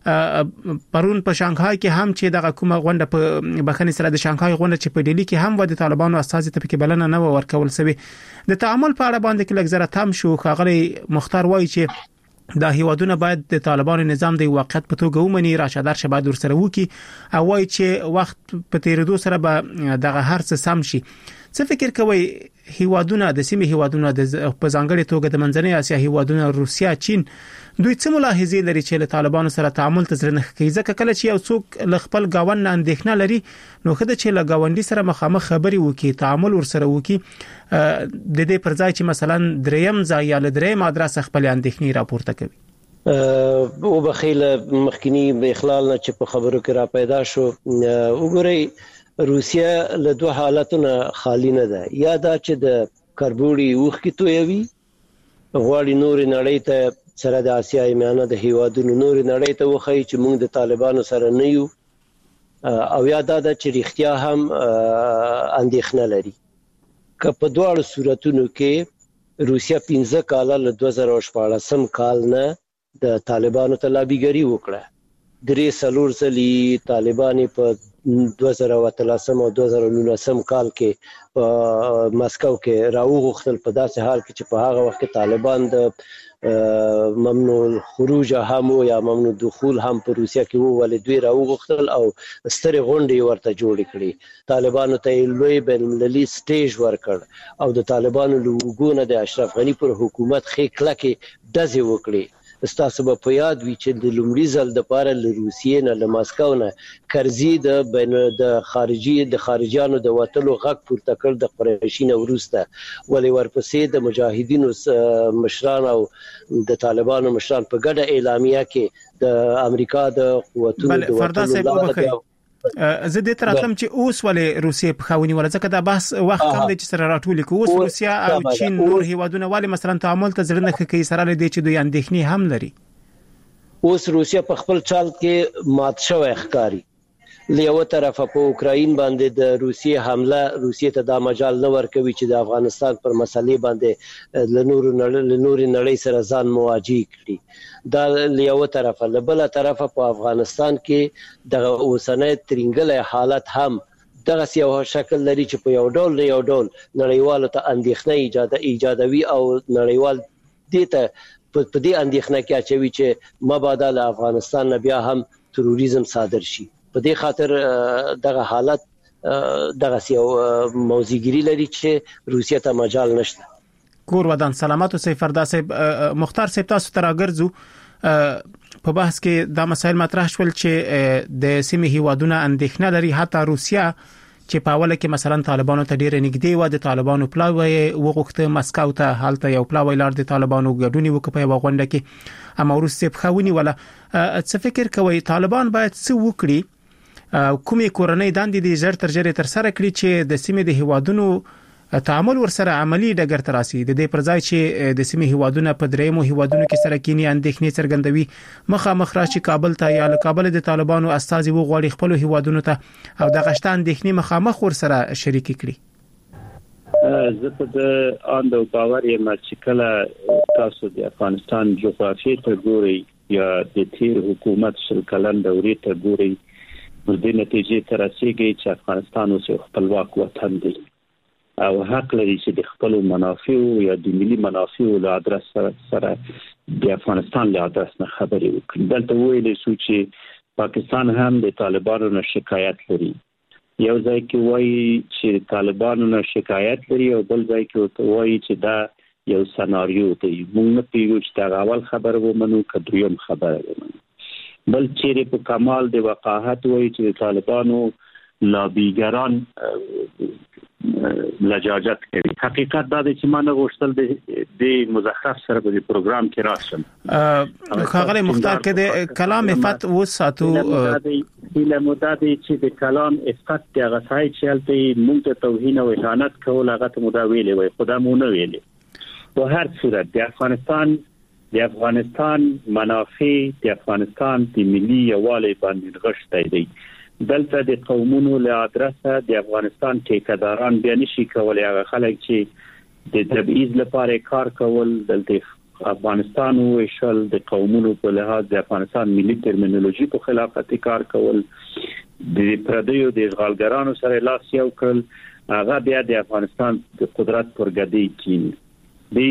پرون په شانګهای کې هم چې دغه کومه غونډه په بخنی سره د شانګهای غونډه چې په ډیلی کې هم و د طالبانو اساسي ته کې بلنه نه ورکول سوي. د تعامل په اړه باندې کې لږ زره تم شو. خاغلی مختار وایي چې دا هیوادونه باید د طالبانو نظام د واقعیت په توګه ومني، راشدار شه باید ورسره وکي او وایي چې وخت په تیریدو سره به دغه هر څه سم شي. څه فکر کوي هیوادونه د سیمې هیوادونه د په ځانګړي توګه د منځنۍ اسیا هیوادونه روسیا، چین، دوی څه ملاحظې لري چې له طالبانو سره تعامل ته زړه نه کوي؟ ځکه کله چې یو څوک ل خپل گاوند نه اندېښنه لري نو خدای چې له گاونډي سره مخامخ خبري وکي، تعامل ورسره وکي، د دې پر ځای چې مثلا دریم ځای یا له دریم ادرس خپل اندېښنې راپورته کوي. او بخیل مخکنی به اخلال نه چې په خبرو کې را پیدا شو. وګورئ روسیا له دوه حالتونو خالی نه ده، یا دا چې د کربوړي اوخ کې تویوي غواړي نور نړۍ ته سره د اسیا میانه د هیوادونو نور نړۍ ته وخی چې موږ د طالبانو سره نه یو، او یا دا د چې رښتیا هم اندېښنه لري. که په دواړو صورتونو کې روسیا پنځه کاله له دوه زره شپاړسم کال نه د طالبانو ته لابیګری وکړه. درې څلور ځلې طالبان په دوه زره اتلسم او دوه زره نولسم کال کې په مسکو کې راوغختل، په داسې حال کې چې په هغه وخت کې طالبان د ممنوع الخروج هم یا ممنوع دخول هم په روسیا کې وو، ولې دوی راوغختل او سترې غونډې ورته جوړې کړې. طالبانو ته لوی بین المللي سټیج ورکړ او د طالبانو لوګونه د اشرف غنی پر حکومت خې کلکې ډزې وکړي. استاسو په یاد وی چې د لومړي ځل د پاره له روسیې نه له ماسکو نه کرزي د بین د خارجي د خارجيانو د وټلو غږ پورته کړ د قریشین ورسته، ولې ورپسې د مجاهدینو مشران او د طالبانو مشران په ګډه اعلامیه کې د امریکا د قوتونو د وټلو زه دې تر اتم چې اوس ولې روسیې په خاوني ولا ځکه دا بحث وخت کم دی چې سره راټول کې اوس روسیا او چین نور هیوادونه ولې مثلا تعامل ته زړه نه کوي سره لدی چې دوی اندېښنې هم لري. اوس روسیا په خپل چال کې مات شوی ښکاری. له یو طرفه په اوکراین باندې د روسیې حمله روسیې ته دا مجال نه ورکوي چې د افغانستان پر مسلې باندې له نور له نور نړۍ سره ځان مواجه کړي. دا له یو طرفه، له بل طرفه په افغانستان کې د اوسنۍ ترنګلې حالت هم دغه یو شکل لري چې په یو ډول له یو ډول نړیوالو ته اندېښنه ایجاد ایجادوي او نړیوال دې ته په دې اندېښنه کې اچوي چې مبادا له افغانستان نه بیا هم تروریزم صادر شي. په دې خاطر دغه حالت دغه یو موزیګری لري چې روسیه ته مجال نشته. کور ودان سلامات اوسې فردا صاحب. مختار صاحب تاسو تر راګرځو په بحث کې دا مسایل مطرح شول چې د سیمې هیوادونو اندېښنه لري، حتی روسیه چې په اوله کې مثلا طالبانو ته ډیره نږدې و، د طالبانو پلاوی وغوښته مسکو ته حالت یو پلاوی لار د طالبانو ګډونی وکړي په غونډه کې، اما روسیه په خونی ولا څه فکر کوي طالبان باید څه وکړي، کومې کورنۍ دندې د زړه تر جره تر سره کړي چې د سیمې د هیوادونو تعامل ورسره عملی ډګر ته راسي، د دې پر ځای چې د سیمې هیوادونو په درېمو هیوادونو کې سره کینی اندېښنې څرګندوي، مخامخ راشي کابل ته یا له کابل د طالبانو استازي وغوړي خپل هیوادونو ته او د غشتان اندېښنې مخامخ ورسره شریک کړي. زه په د آند او باور یم چې کله تاسو د افغانستان جغرافیې ته ګورئ یا د تیر حکومت شل کلن دورې ته ګورئ، نو د نتیجې ته رسیږي چې افغانستان اوس خپلواک وطن دی او حق لري چې د خپل منافع یا د ملي منافع له ادرس سره د افغانستان له ادرس نه خبرې وکړي. دلته ویل شو چې پاکستان هم د طالبانو نه شکایت لري، یو ځای کې وایي چې طالبانو نه شکایت لري او بل ځای کې وایي چې دا یو سناریو دی. موږ نه پیږو چې دا اول خبره ومنو که دویم خبره ومنو. بل چیرې په کمال د وقاحت وایي چې طالبانو لابیګران لجاجت کوي. حقیقت دا دی چې ما نه غوښتل د مزخرف سره په پروګرام کې راشم. خاغلی مختار کې د کلام افت وساتو هیله مودا دی چې د کلام افت د غسای چلته مونږ ته توهین او اهانت کول هغه ته مودا ویلې وي، خدا مونږ نه ویلې. په هر صورت د افغانستان د افغانستان منافع د افغانستان د ملي یووالي باندې غښتای دی. دلته د قومونو له ادرسه د افغانستان ټیکداران بیا نشي کولای هغه خلک چې د تبعیض لپاره کار کول، دلته افغانستان او شل د قومونو په لحاظ د افغانستان ملي ترمینولوژي په خلاف کار کول، د پردیو د اشغالګرانو سره لاس یو کړل، هغه بیا د افغانستان د قدرت پرګدي کین. د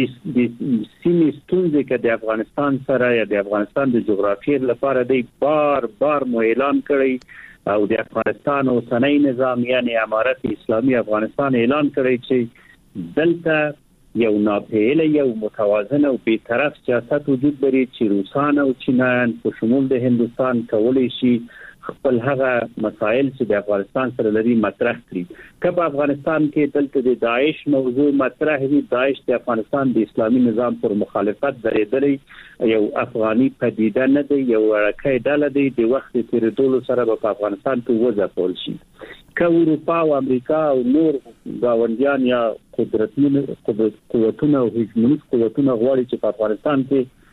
سیمې ستونزې کې د افغانستان سره یا د افغانستان د جغرافیې لپاره د بار بار مو اعلان کړی او د افغانستان اوسنۍ نظام یعنی امارت اسلامي افغانستان اعلان کړی چې دلته یو ناپېل یو متوازن او بی‌طرف سیاست وجود لري چې روسان او چینایان په شمول د هندستان کولای شي خپل هغه مسائل چې د افغانستان سره لري مطرح کړي. که په افغانستان کې دلته د داعش موضوع مطرح وي، داعش د افغانستان د اسلامي نظام پر مخالفت درېدلی یو افغاني پدیده نه دی، یو ورکه ډله دی، د وخت تیریدلو سره په افغانستان کې وځپول شي. که اروپا او امریکا او نور گاونډیان یا قدرتمن قوتونه او هیجمونیک قوتونه غواړي چې په افغانستان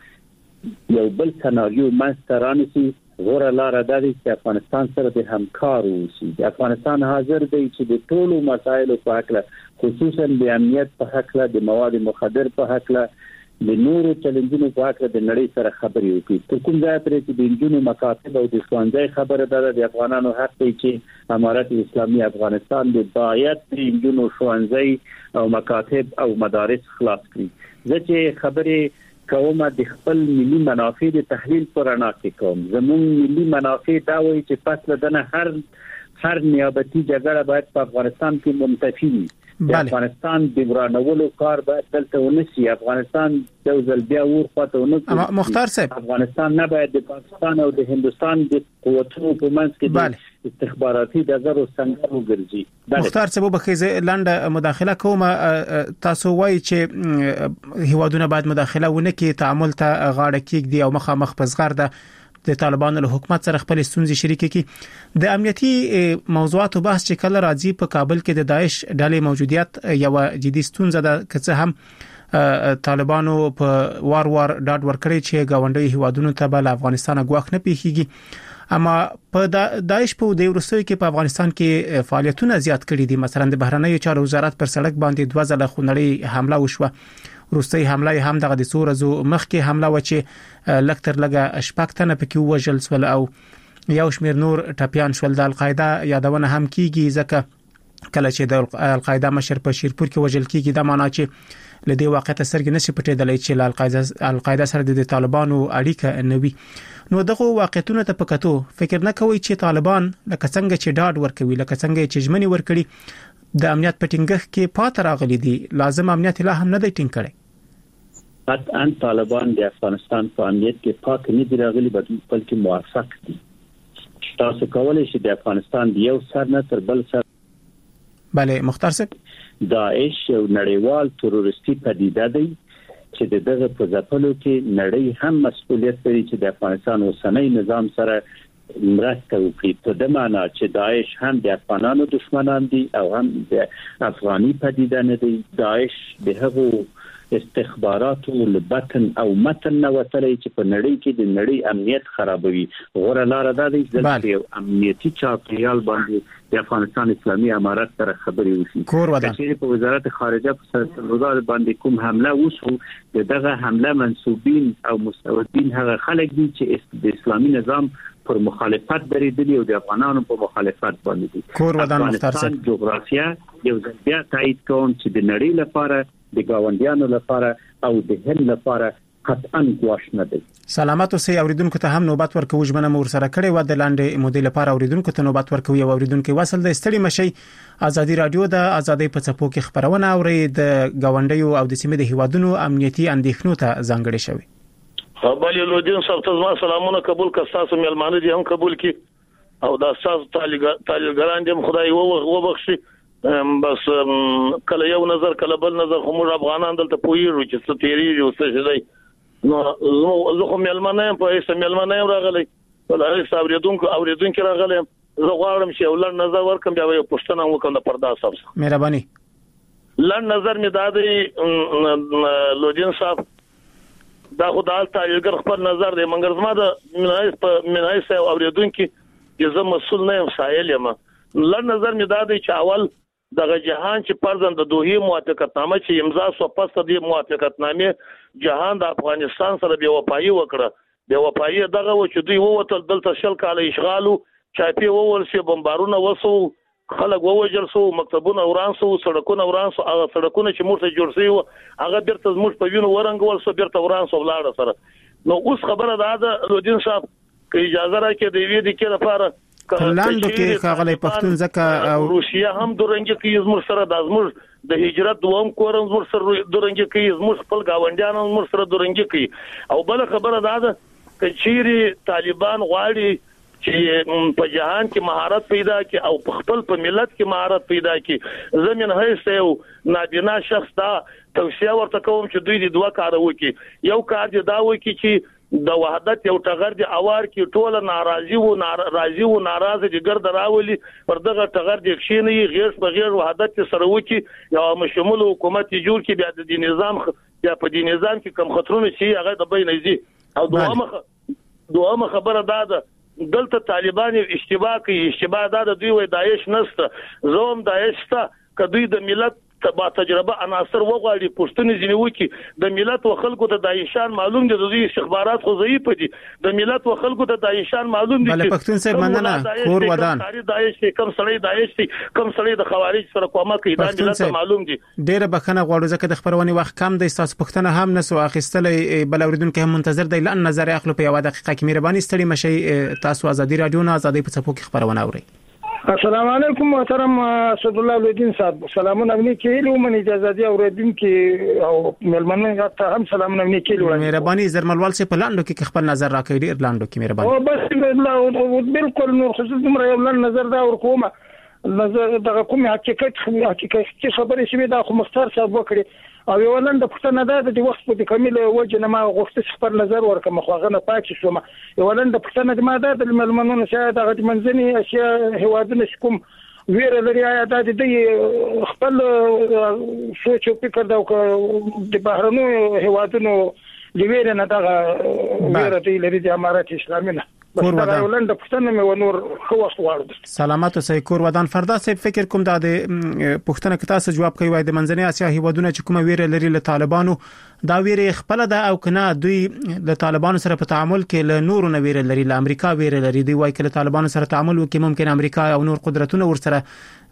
کې یو بل سناریو منځته رانیسي، غوړه لار ده چې افغانستان سره د همکار اوسي. د افغانستان حاضر دی چې د ټولو مسایلو په حق له خصوصا د امنیت په حق له د مواد مخدر په حق له د نورو چیلنجونو په حق له د نړۍ سره خبرې وکړي. تر کوم ځای پرې چې د انجونو مکاتب او د ښوونځي خبره ده د افغانانو حق دی چې امارت اسلامي افغانستان د باید د انجونو ښوونځي او مکاتب او مدارس خلاص کړي. زه چې خبرې کومه د خپل ملي منافع د تحلیل پر اړه کې کوم، زموږ ملي منافع دا وایي چې پس له دنه هر هر نیابتي جګړه باید په افغانستان کې منتفي وي. د افغانستان د ورانولو کار باید دلته ونشي. افغانستان د ځل بیا ورخواته ونه مختار صاحب افغانستان نه باید د پاکستان او د هندستان د قوتونو په منځ کې استخباراتي دغه څنګه وګرځي. مختار صاحب بخیزه لاندې مداخله کوم، تاسو وایي چې هیوادونه باید مداخله ونه کړي، تعامل ته غاړه کېږدي او مخامخ په زغرده د طالبانو له حکومت سره خپل ستونزې شریک کړي. د امنیتي موضوعاتو بحث چې کله راځي په کابل کې د داعش ډلې موجودیت یو جدي ستونزه ده، که څه هم طالبانو په وار وار ډاډ ورکړي چې گاونډي هیوادونو ته بل افغانستان غواخ نه پیخيږي، اما په داعش په د روسیې کې په افغانستان کې فعالیتونه زیات کړي دي. مثلا د بهرنیو چارو وزارت پر سړک باندې دوه ځله خونړی حمله وشوه. روسي حمله هم دغه د سورزو مخکې حمله و چې لکتر لګه شپږ نه پکې وژل سول او یو شمیر نور ټپيان شول. د القاعده یادونه هم کیږي ځکه کله چې د القاعده مشر په شیرپور کې وژل کیږي د معنا چې لدې واقعیت سره نشي پټېدلای چې القاعده القاعده سره د طالبانو اړیکه نوي. نو دغه واقعیتونه ته پکاتو فکر نه کوي چې طالبان لکه څنګه چې ډاډ ورکوي لکه څنګه چې ژمنې ورکړي د امنیت پټینګخ کې پات راغلي دي لازم امنیت لا هم نه دی ټینګ کړي. قطعا طالبان د افغانستان په امنیت کې پات نه دي راغلي بلکې موافق دي. تاسو کولای شئ د افغانستان د یو سر نه تر بل سر bale مختار صاحب داعش یو نړیوال تروریستي پدیده دی چې د دغه په ځپلو کې نړۍ هم مسؤلیت لري چې د افغانستان اوسنۍ نظام سره مرسته وکړي په د معنا چې داعش هم د افغانانو دشمنان دي او هم د افغاني پدیده نه دی. داعش د هغو استخباراتو لبتن او متن نو وتلې چې په نړۍ کې د نړۍ امنیت خرابوي. غوړه لار ده چې امنیتي چاپیریال باندې د افغانستان اسلامي امارت سره خبري وشي. چې په وزارت خارجه په سرحدات باندې کوم حمله وشو دغه حمله منسوبین او مستودین هغه خلک دي چې د اسلامي نظام پر مخالفت درېدلي او د افغانانو په مخالفت باندې دي. کور ودان مختار صاحب جغرافیه یو ځل تایید کوم چې د نړۍ لپاره د گاونډیانو لپاره او د هند لپاره قطعا گواش نه دی. سلامات اوسئ. اوریدونکو ته هم نوبت ورکوي ژمنه مور سره کړې و د لاندې مودې لپاره اوریدونکو ته نوبت ورکوي او اوریدونکو وصل د استړي مشي ازادي رادیو د ازادي په څپو کې خبرونه اوري د گاونډیو او د سیمې د هیوادونو امنیتي اندېښنو ته ځانګړي شوی. خبري لودین صاحب ته سلامونه قبول کړه. تاسو مېلمانه دي هم قبول کړي او د تاسو طالبان دې خدای وبخشي. بس کله یو نظر کله بل نظر خو موږ افغانان دلته پویرو چې څه تیریږي او څه شي. نو زه خو مېلمانه په هیڅ مېلمانه راغلی ولې صابریدونکو اوریدونکو راغلی. زه غواړم چې ولر نظر ورکم بیا یو پښتنه وکم د پردا صاحب. مهرباني. لړ نظر می دادې لودین صاحب دا خو د تاریخ خپل نظر دی منګر زما د منایس په منایس اوریدونکو چې زه مسول نه یم سایل یم. لړ نظر می دادې چې اول دغه جهان چې پرځن د دوه موافقتنامه چې امضا شو پس د موافقتنامه جهان د افغانستان سره بیا وپایي وکړه. بیا وپایي دغه و چې دوی ووتل دلته شل کال اشغالو چاپی وول شي بمبارونه وسو خلک ووجل سو مکتبونه وران سو سړکونه وران سو هغه سړکونه چې موږ ته جوړ شي هغه بیرته موږ په وینو ورنګول سو بیرته وران سو ولاړ سره. نو اوس خبره ده لودین صاحب که اجازه راکړئ د وی د کې لپاره لاندو کې خاغلی پښتون ځکه او روسیا هم درنګ کې زموږ سره د زموږ د هجرت دوم کورم زموږ سره درنګ کې زموږ خپل گاونډیانو زموږ سره درنګ کې. او بل خبره ده چې چیرې طالبان غواړي چې په جهان کې مهارت پیدا کړي او په خپل په ملت کې مهارت پیدا کړي. زمين هیڅ یو نابینا شخص دا توصیه ورته کوم چې دوی د دوه کار وکړي. یو کار دی دا وکړي چې د وحدت یو ټغر دی اوار کې ټوله ناراضي وو ناراضي وو ناراضه دي ګرد راولي پر دغه ټغر دی خښینی غیر په غیر وحدت سره وکي یو مشمول حکومت جوړ کې بیا د نظام یا په دې نظام کې کم خطرونه شي هغه د بینځي. او دوامه دوامه خبره ده دلته طالبان اشتباه کوي. اشتباه ده دوی وای داعش نسته زوم داعش ته کدوې د ملت با تجربه عناصر وغواړي پښتون ځنی وکي د ملت او خلکو ته دایشان معلوم دي د دوی استخبارات خو ضعیف دي د ملت او خلکو ته دایشان معلوم دي. بل پښتون سره مننه کور ودان داعش کم سړی داعش کم سړی د خوارج سره کومه کوي د ملت معلوم دي. ډیره بخنه غواړو ځکه د خبرونې وخت کم دی. تاسو پښتنه هم نسو اخیستلې بل اوریدونکو هم منتظر دی لئن نظر اخلو په یو دقیقه کې مهرباني ستړي مشي. تاسو ازادي رادیو نه ازادي په څپو کې خبرونه اورئ. السلام علیکم محترم اسد الله لودین صاحب سلامونه منی کېلو من اجازه دی اوریدونکو او ملمنه ته هم سلامونه منی کېلو. مهرباني زرملوال سي پلاندو کې خپل نظر راکړي ډیر لاندو کې مهرباني. او بس بالکل نور خصوص مر یو نظر دا ورکومه نظر دغه کوم حقیقت حقیقت خبرې شوی دا خو مختار صاحب وکړي او یو نن د پښتنه ده د وخت په کمیل وجه نه ما غوښته خپل نظر ورکم خو غنه پاتې شوم. یو نن د پښتنه ما ده د ملمنونو شه د غټ منځني اشیاء هوادونه کوم ویره لري د دې خپل سوچ او فکر دا د بهرنو هوادونو د ویره نه دغه ویره دی لري د امارات اسلامي نه بس دا یو لنډه پوښتنه مې ونور خو وخت غواړم. سلامات اوسئ کور ودان. فردا صاحب فکر کوم دا د پوښتنه کې تاسو جواب کوي وای د منځنۍ اسیا هیوادونه چې کومه ویره لري له طالبانو دا ویره خپل ده او کنه دوی له طالبانو سره په تعامل کې له نورو نه ویره لري، له امریکا ویره لري. دوی وایي چې طالبانو سره تعامل وکړي ممکن امریکا او نور قدرتونه ورسره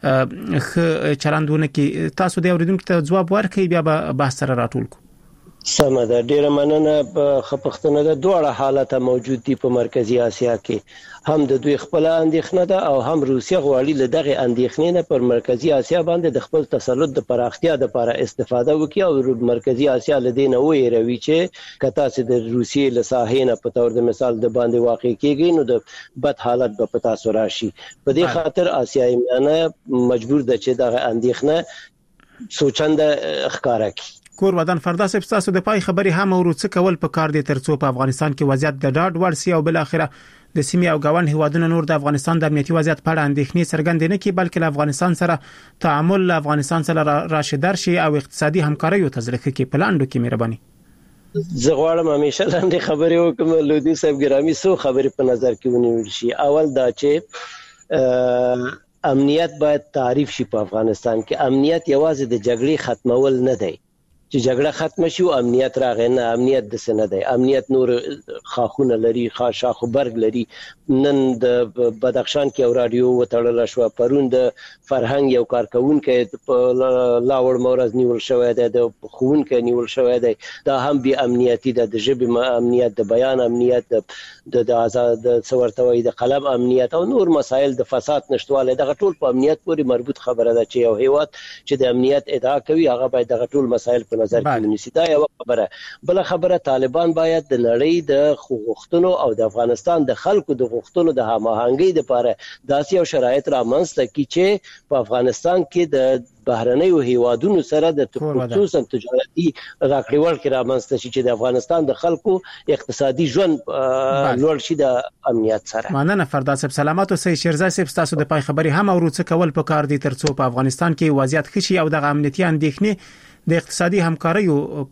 خ چلندونه کې. تاسو د اوریدونکو ته جواب ورکړئ بیا به بحث سره راټول کو. سمه ده، ډیره مننه. په خپختنه د دوه حالت موجود دي په مرکزی اسیا کې، هم د دوی خپل اندېښنه ده او هم روسیه غواړي له دغه اندېښنې نه پر مرکزی اسیا باندې د خپل تسلط د پراختیا لپاره استفاده وکړي او مرکزی اسیا لدینه وېروي چې کته چې د روسیې له ساحې نه په تور د مثال د باندې واقع کیږي نو د بد حالت به پتا سو راشي. په دې خاطر اسیایي میانه مجبور ده چې دغه اندېښنه سوچنده ښکارا کړي. کور ودان. فردا صاحب تاسو د پای خبري هم او څه کول په کار دي ترڅو په افغانستان کې وضعیت د ډاډ وړ سي او بل اخره د سیمې او ګاون هیوادونو نور د افغانستان د امنیتي وضعیت په اړه اندېښنې څرګندې نه کړي بلکې له افغانستان سره تعامل له افغانستان سره راشدار شي او اقتصادي همکاري او تزریق کې پلاندو کې مهرباني. زه غواړم همیشه لاندې خبرې وکم. لودي صاحب ګرامي سو خبرې په نظر کې ونیول شي. اول دا چې امنیت باید تعریف شي په افغانستان کې. امنیت یوازې د جګړې ختمول نه دی چې جګړه ختم شي او امنیت راغی نه. امنیت د څه نه دی، امنیت نور خاخونه لري، خاصه خبرګ لري. نن د بدخشان کې او رادیو وتړل شو، پرون د فرهنګ یو کارکونکو په لاور مورز نیول شوی دی، د خوونکو نیول شوی دی. دا هم بي امنیتي ده، د ژبې امنیت، د بیان امنیت، د د آزاد څورتوي د قلم امنیت او نور مسایل د فساد نشټواله. دغه ټول په امنیت پورې مربوط خبره ده چې یو هیواد چې د امنیت ادعا کوي هغه باید دغه ټول مسایل په نظر کې ونیسي. دا یو خبره. بل خبره، طالبان باید د نړۍ د حقوقو او د افغانستان د خلکو د حقوقو د هماهنګۍ لپاره داسې یو شرایط رامنځته کړي چې په افغانستان کې د بهرنیو هیوادونو سره د خصوصا تجارتي راکړول کې رامنځته شي چې د افغانستان د خلکو اقتصادي ژوند لوړ شي د امنیت سره. مننه فردا صاحب. سلامات اوسئ. شیرزاد صاحب تاسو د پای خبري هم او څه کول په کار دي ترڅو په افغانستان کې وضعیت ښه شي او د امنیتي اندېښنې د اقتصادي همکارۍ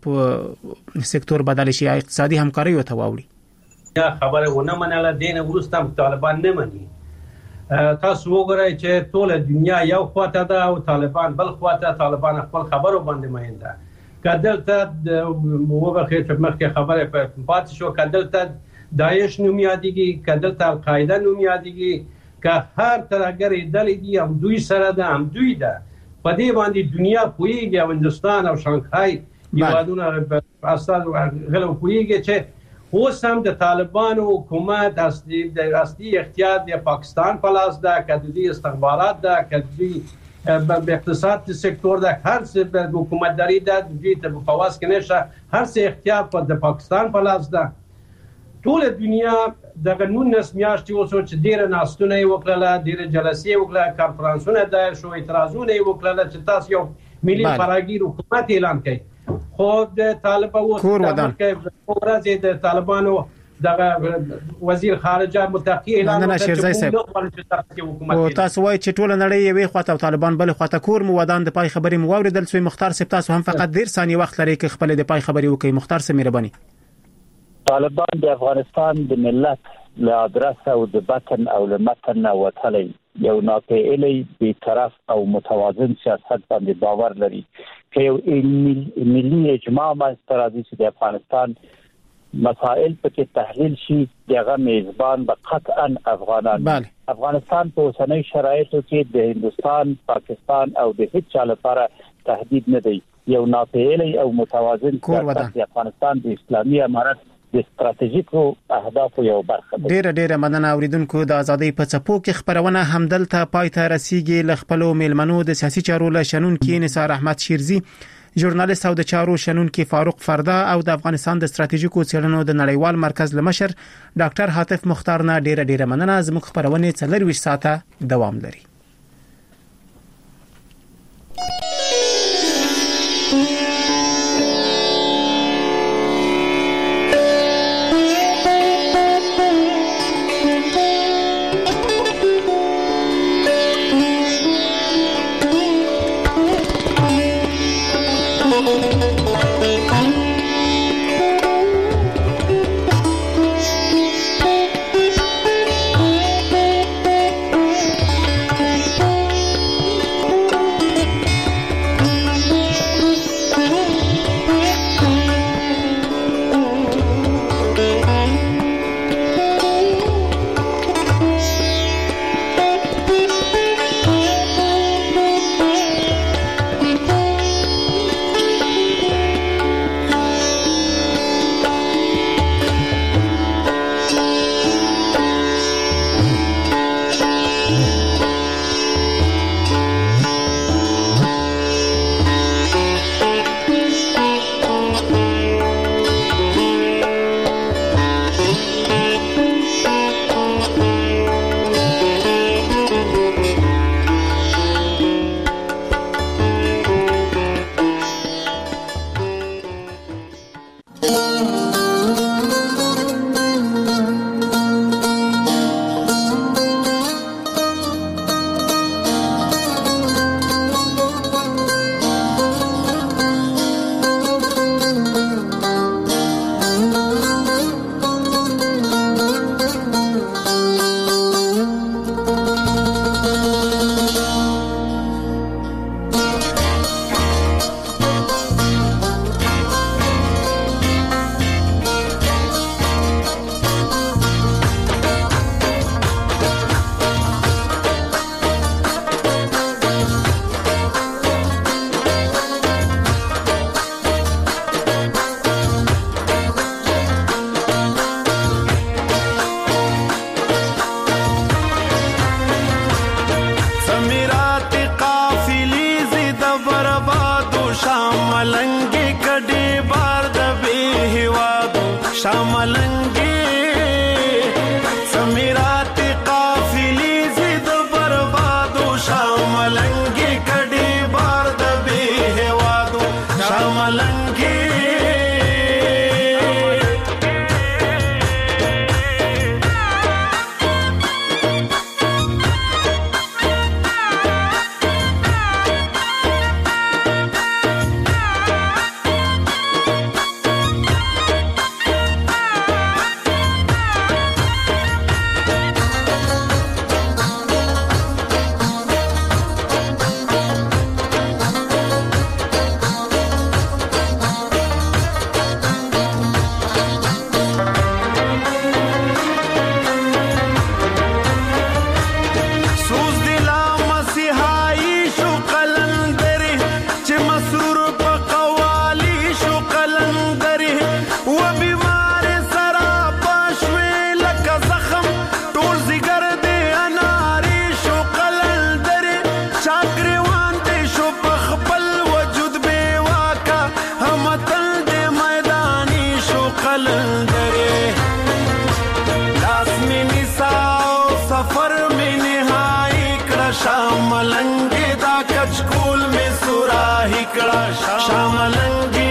په سکتور بدل شي، اقتصادي همکارۍ ته واوړي. یا خبره ونه منله دینه ورسته طالبان نه مني. تاسو وګورئ چې ټول دنیا یو خواته ده او طالبان بل خواته. طالبان خپل خبرو باندې مینده کدلته وبخې چې مخکې خبره په پات شو، کدلته داعش نوم یادېږي، کدلته القاعده نوم یادېږي، که هر ترګری دلې دي هم دوی سره ده هم دوی ده. په دې باندې دنیا پوهیږي او هندستان او شانګهای هیوادونه اصلا غلو پوهیږي چې اوس هم د طالبانو حکومت اصلي د اصلي اختیار د پاکستان په لاس ده، که د دې استخبارات ده، که د اقتصاد سکتور ده، هر څه د حکومتداري ده د دې ته په واس کې نشه. هر څه اختیار په د پاکستان په لاس ده. ټول دنیا دغه نونس میاشتې اوسو چې ډیره ناستونه وکړه، ډیره جلسې وکړه، کانفرنسونه دایر شو، اعتراضونه وکړه چې تاسو یو ملي فراګیر حکومت اعلان کړئ. خو د طالبانو ورځ د طالبانو دغه وزیر خارجه متقی اعلان وکړ او تاسو وایي چې ټول نړۍ یوې خواته او طالبان بل خواته. کور مو ودان د پای خبري مو اوریدل سوی. مختار صاحب تاسو هم فقط ډیر ثانیه وخت لري چې خپل د پای خبري وکړئ. مختار صاحب مهرباني. طالبان د افغانستان د ملت له ادرس او د بطن او له متن وتلی یو ناپېیلی بی‌طرف او متوازن سیاست باندې باور لري که یو ملي اجماع منځته راځي چې د افغانستان مسائل پکې تحلیل شي. دغه میزبان به قطعا افغانان. بله. افغانستان په اوسنۍ شرایطو کې د هندستان، پاکستان او د هیڅ چا لپاره تهدید نه دی. یو ناپېیلی او متوازن سیاست د افغانستان د اسلامي امارت د ستراتیژیکو اهدافو یو برخه ده. ډیره ډیره مننه اوریدونکو. د ازادۍ په څپو کې خبرونه همدلته پای ته رسیږي. له خپلو میلمنو د سیاسي چارو له شنونکي نثار احمد شیرزي، ژورنالیست او د چارو شنونکي فاروق فردا او د افغانستان د ستراتیژیکو څېړنو د نړیوال مرکز لمشر ډاکټر حاتف مختار نه ډیره ډیره مننه. زموږ خبرونه څلرویشت ساعته دوام لري. सफर में निहाई कड़ा शामलंगी दा कचकूल में सुराही कड़ा शामलंगी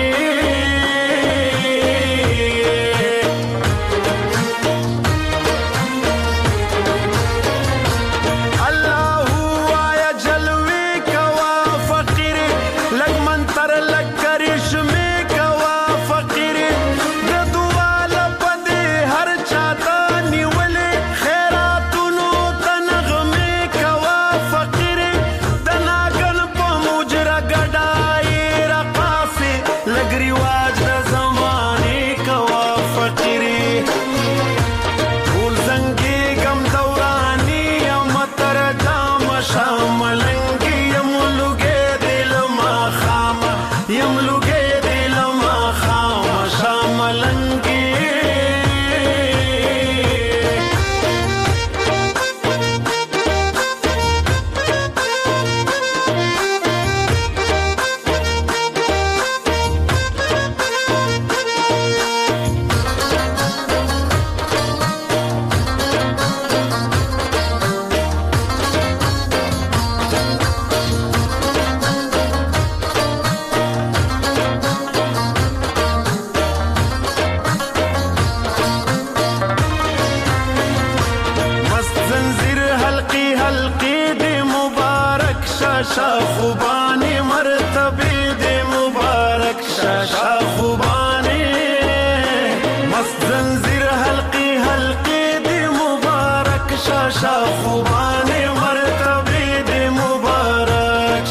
शाखुबानी मर्तबे दे मुबारक शाखुबानी मस्त जंजीर हल्की हल्की दे मुबारक शाखुबानी मर्तबे दे मुबारक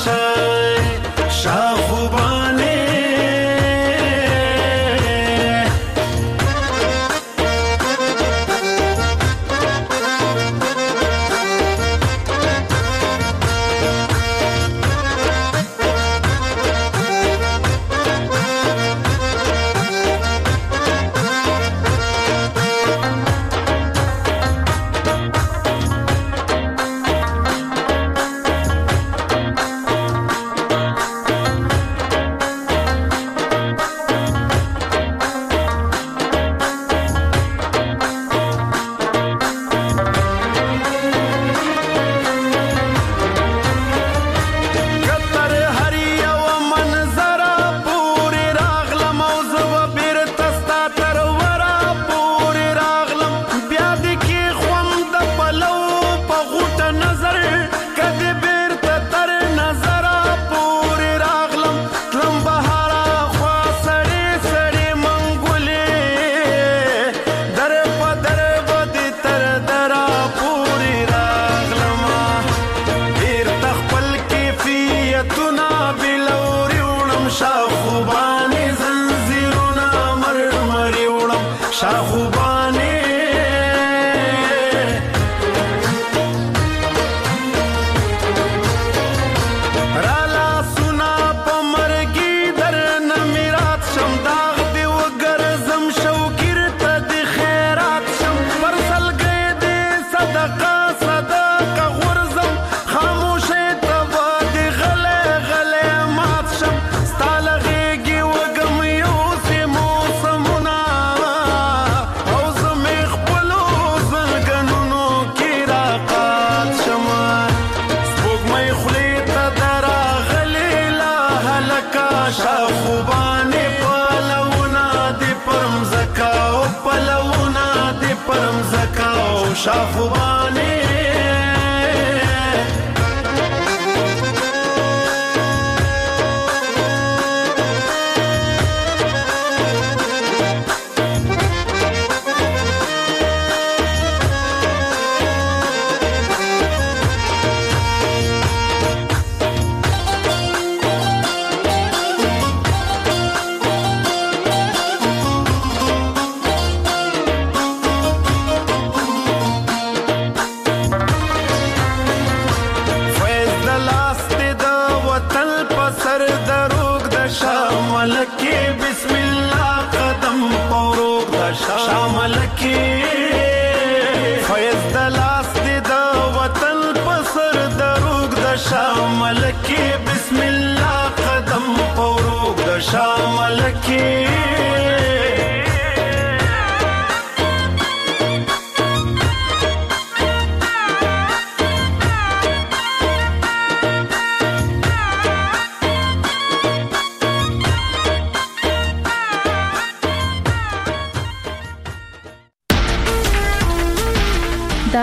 शाखुबानी शाखुबानी शामलकी बिस्मिल्लाह कदम पौरोग दा शामलकी फैज दलास दा वतन पसर दरूग दा शामलकी बिस्मिल्लाह कदम पौरोग दा शामलकी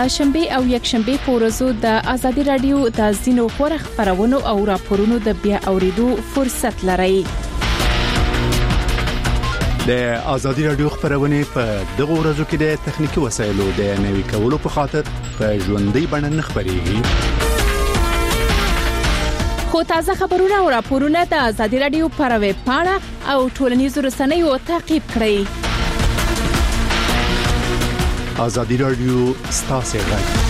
د شنبه او یک شنبه په ورځو د ازادي رادیو د زینو خبر خبرونو او راپورونو د بیا اوریدو فرصت لرئ. د ازادي رادیو خبرونه په دغه ورځو کې د تخنیکی وسایلو د نوي کولو په خاطر په ژوندۍ بڼه خبريږي. خو تازه خبرونه او راپورونه د ازادي رادیو پر ویب پاڼه او ټولنیزو رسنیو تعقیب کړئ. ازادي رادیو ستاسو غږ.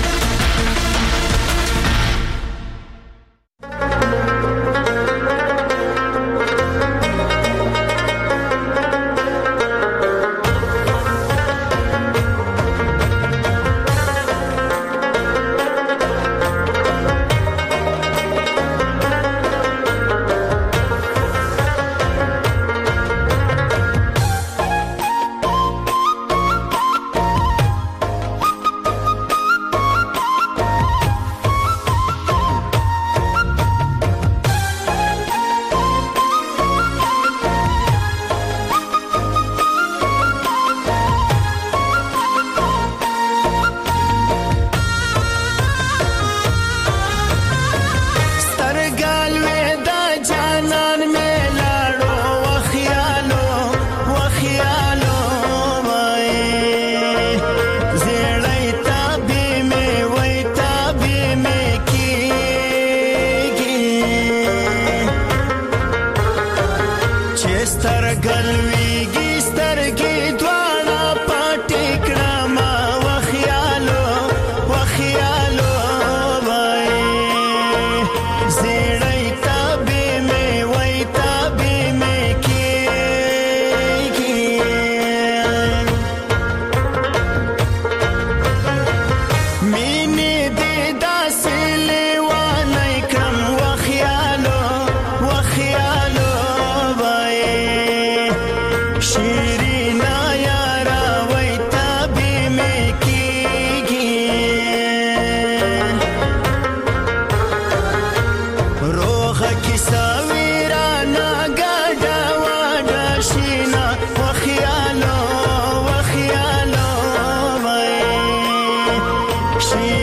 She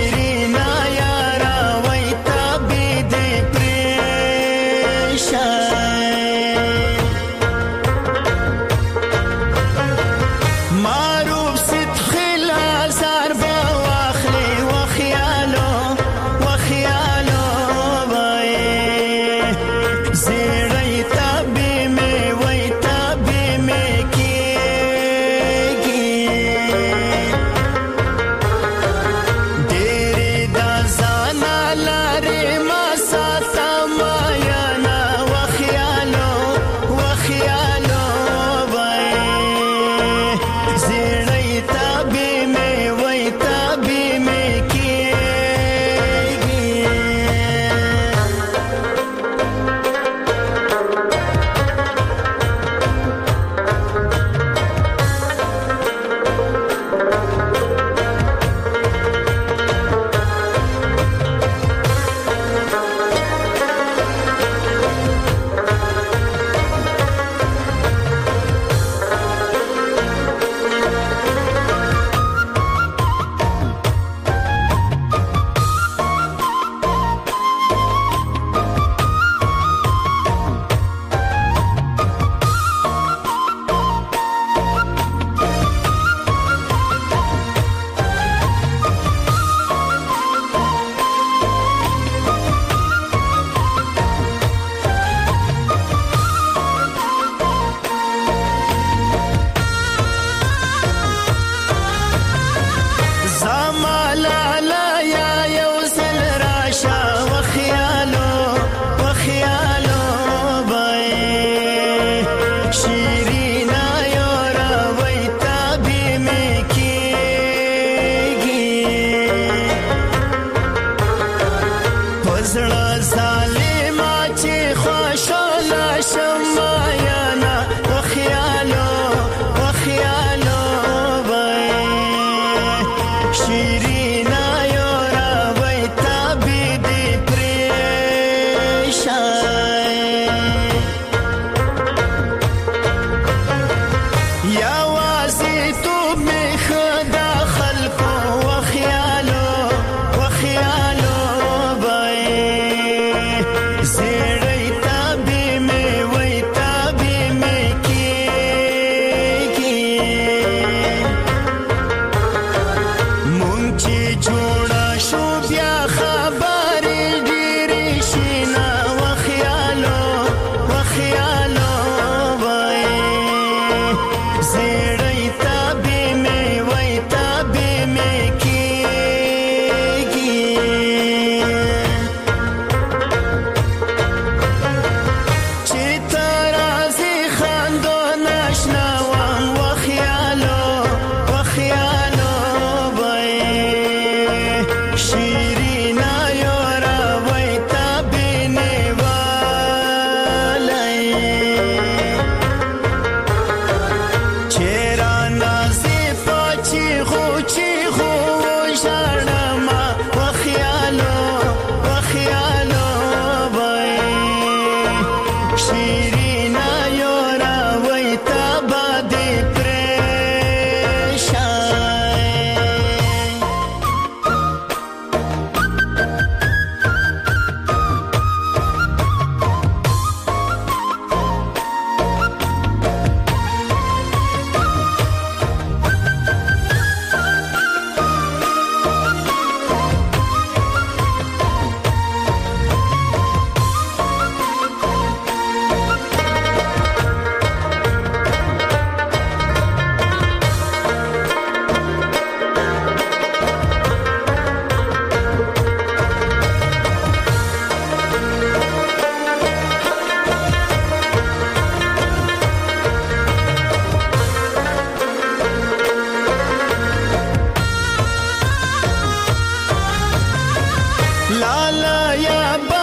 لالا یا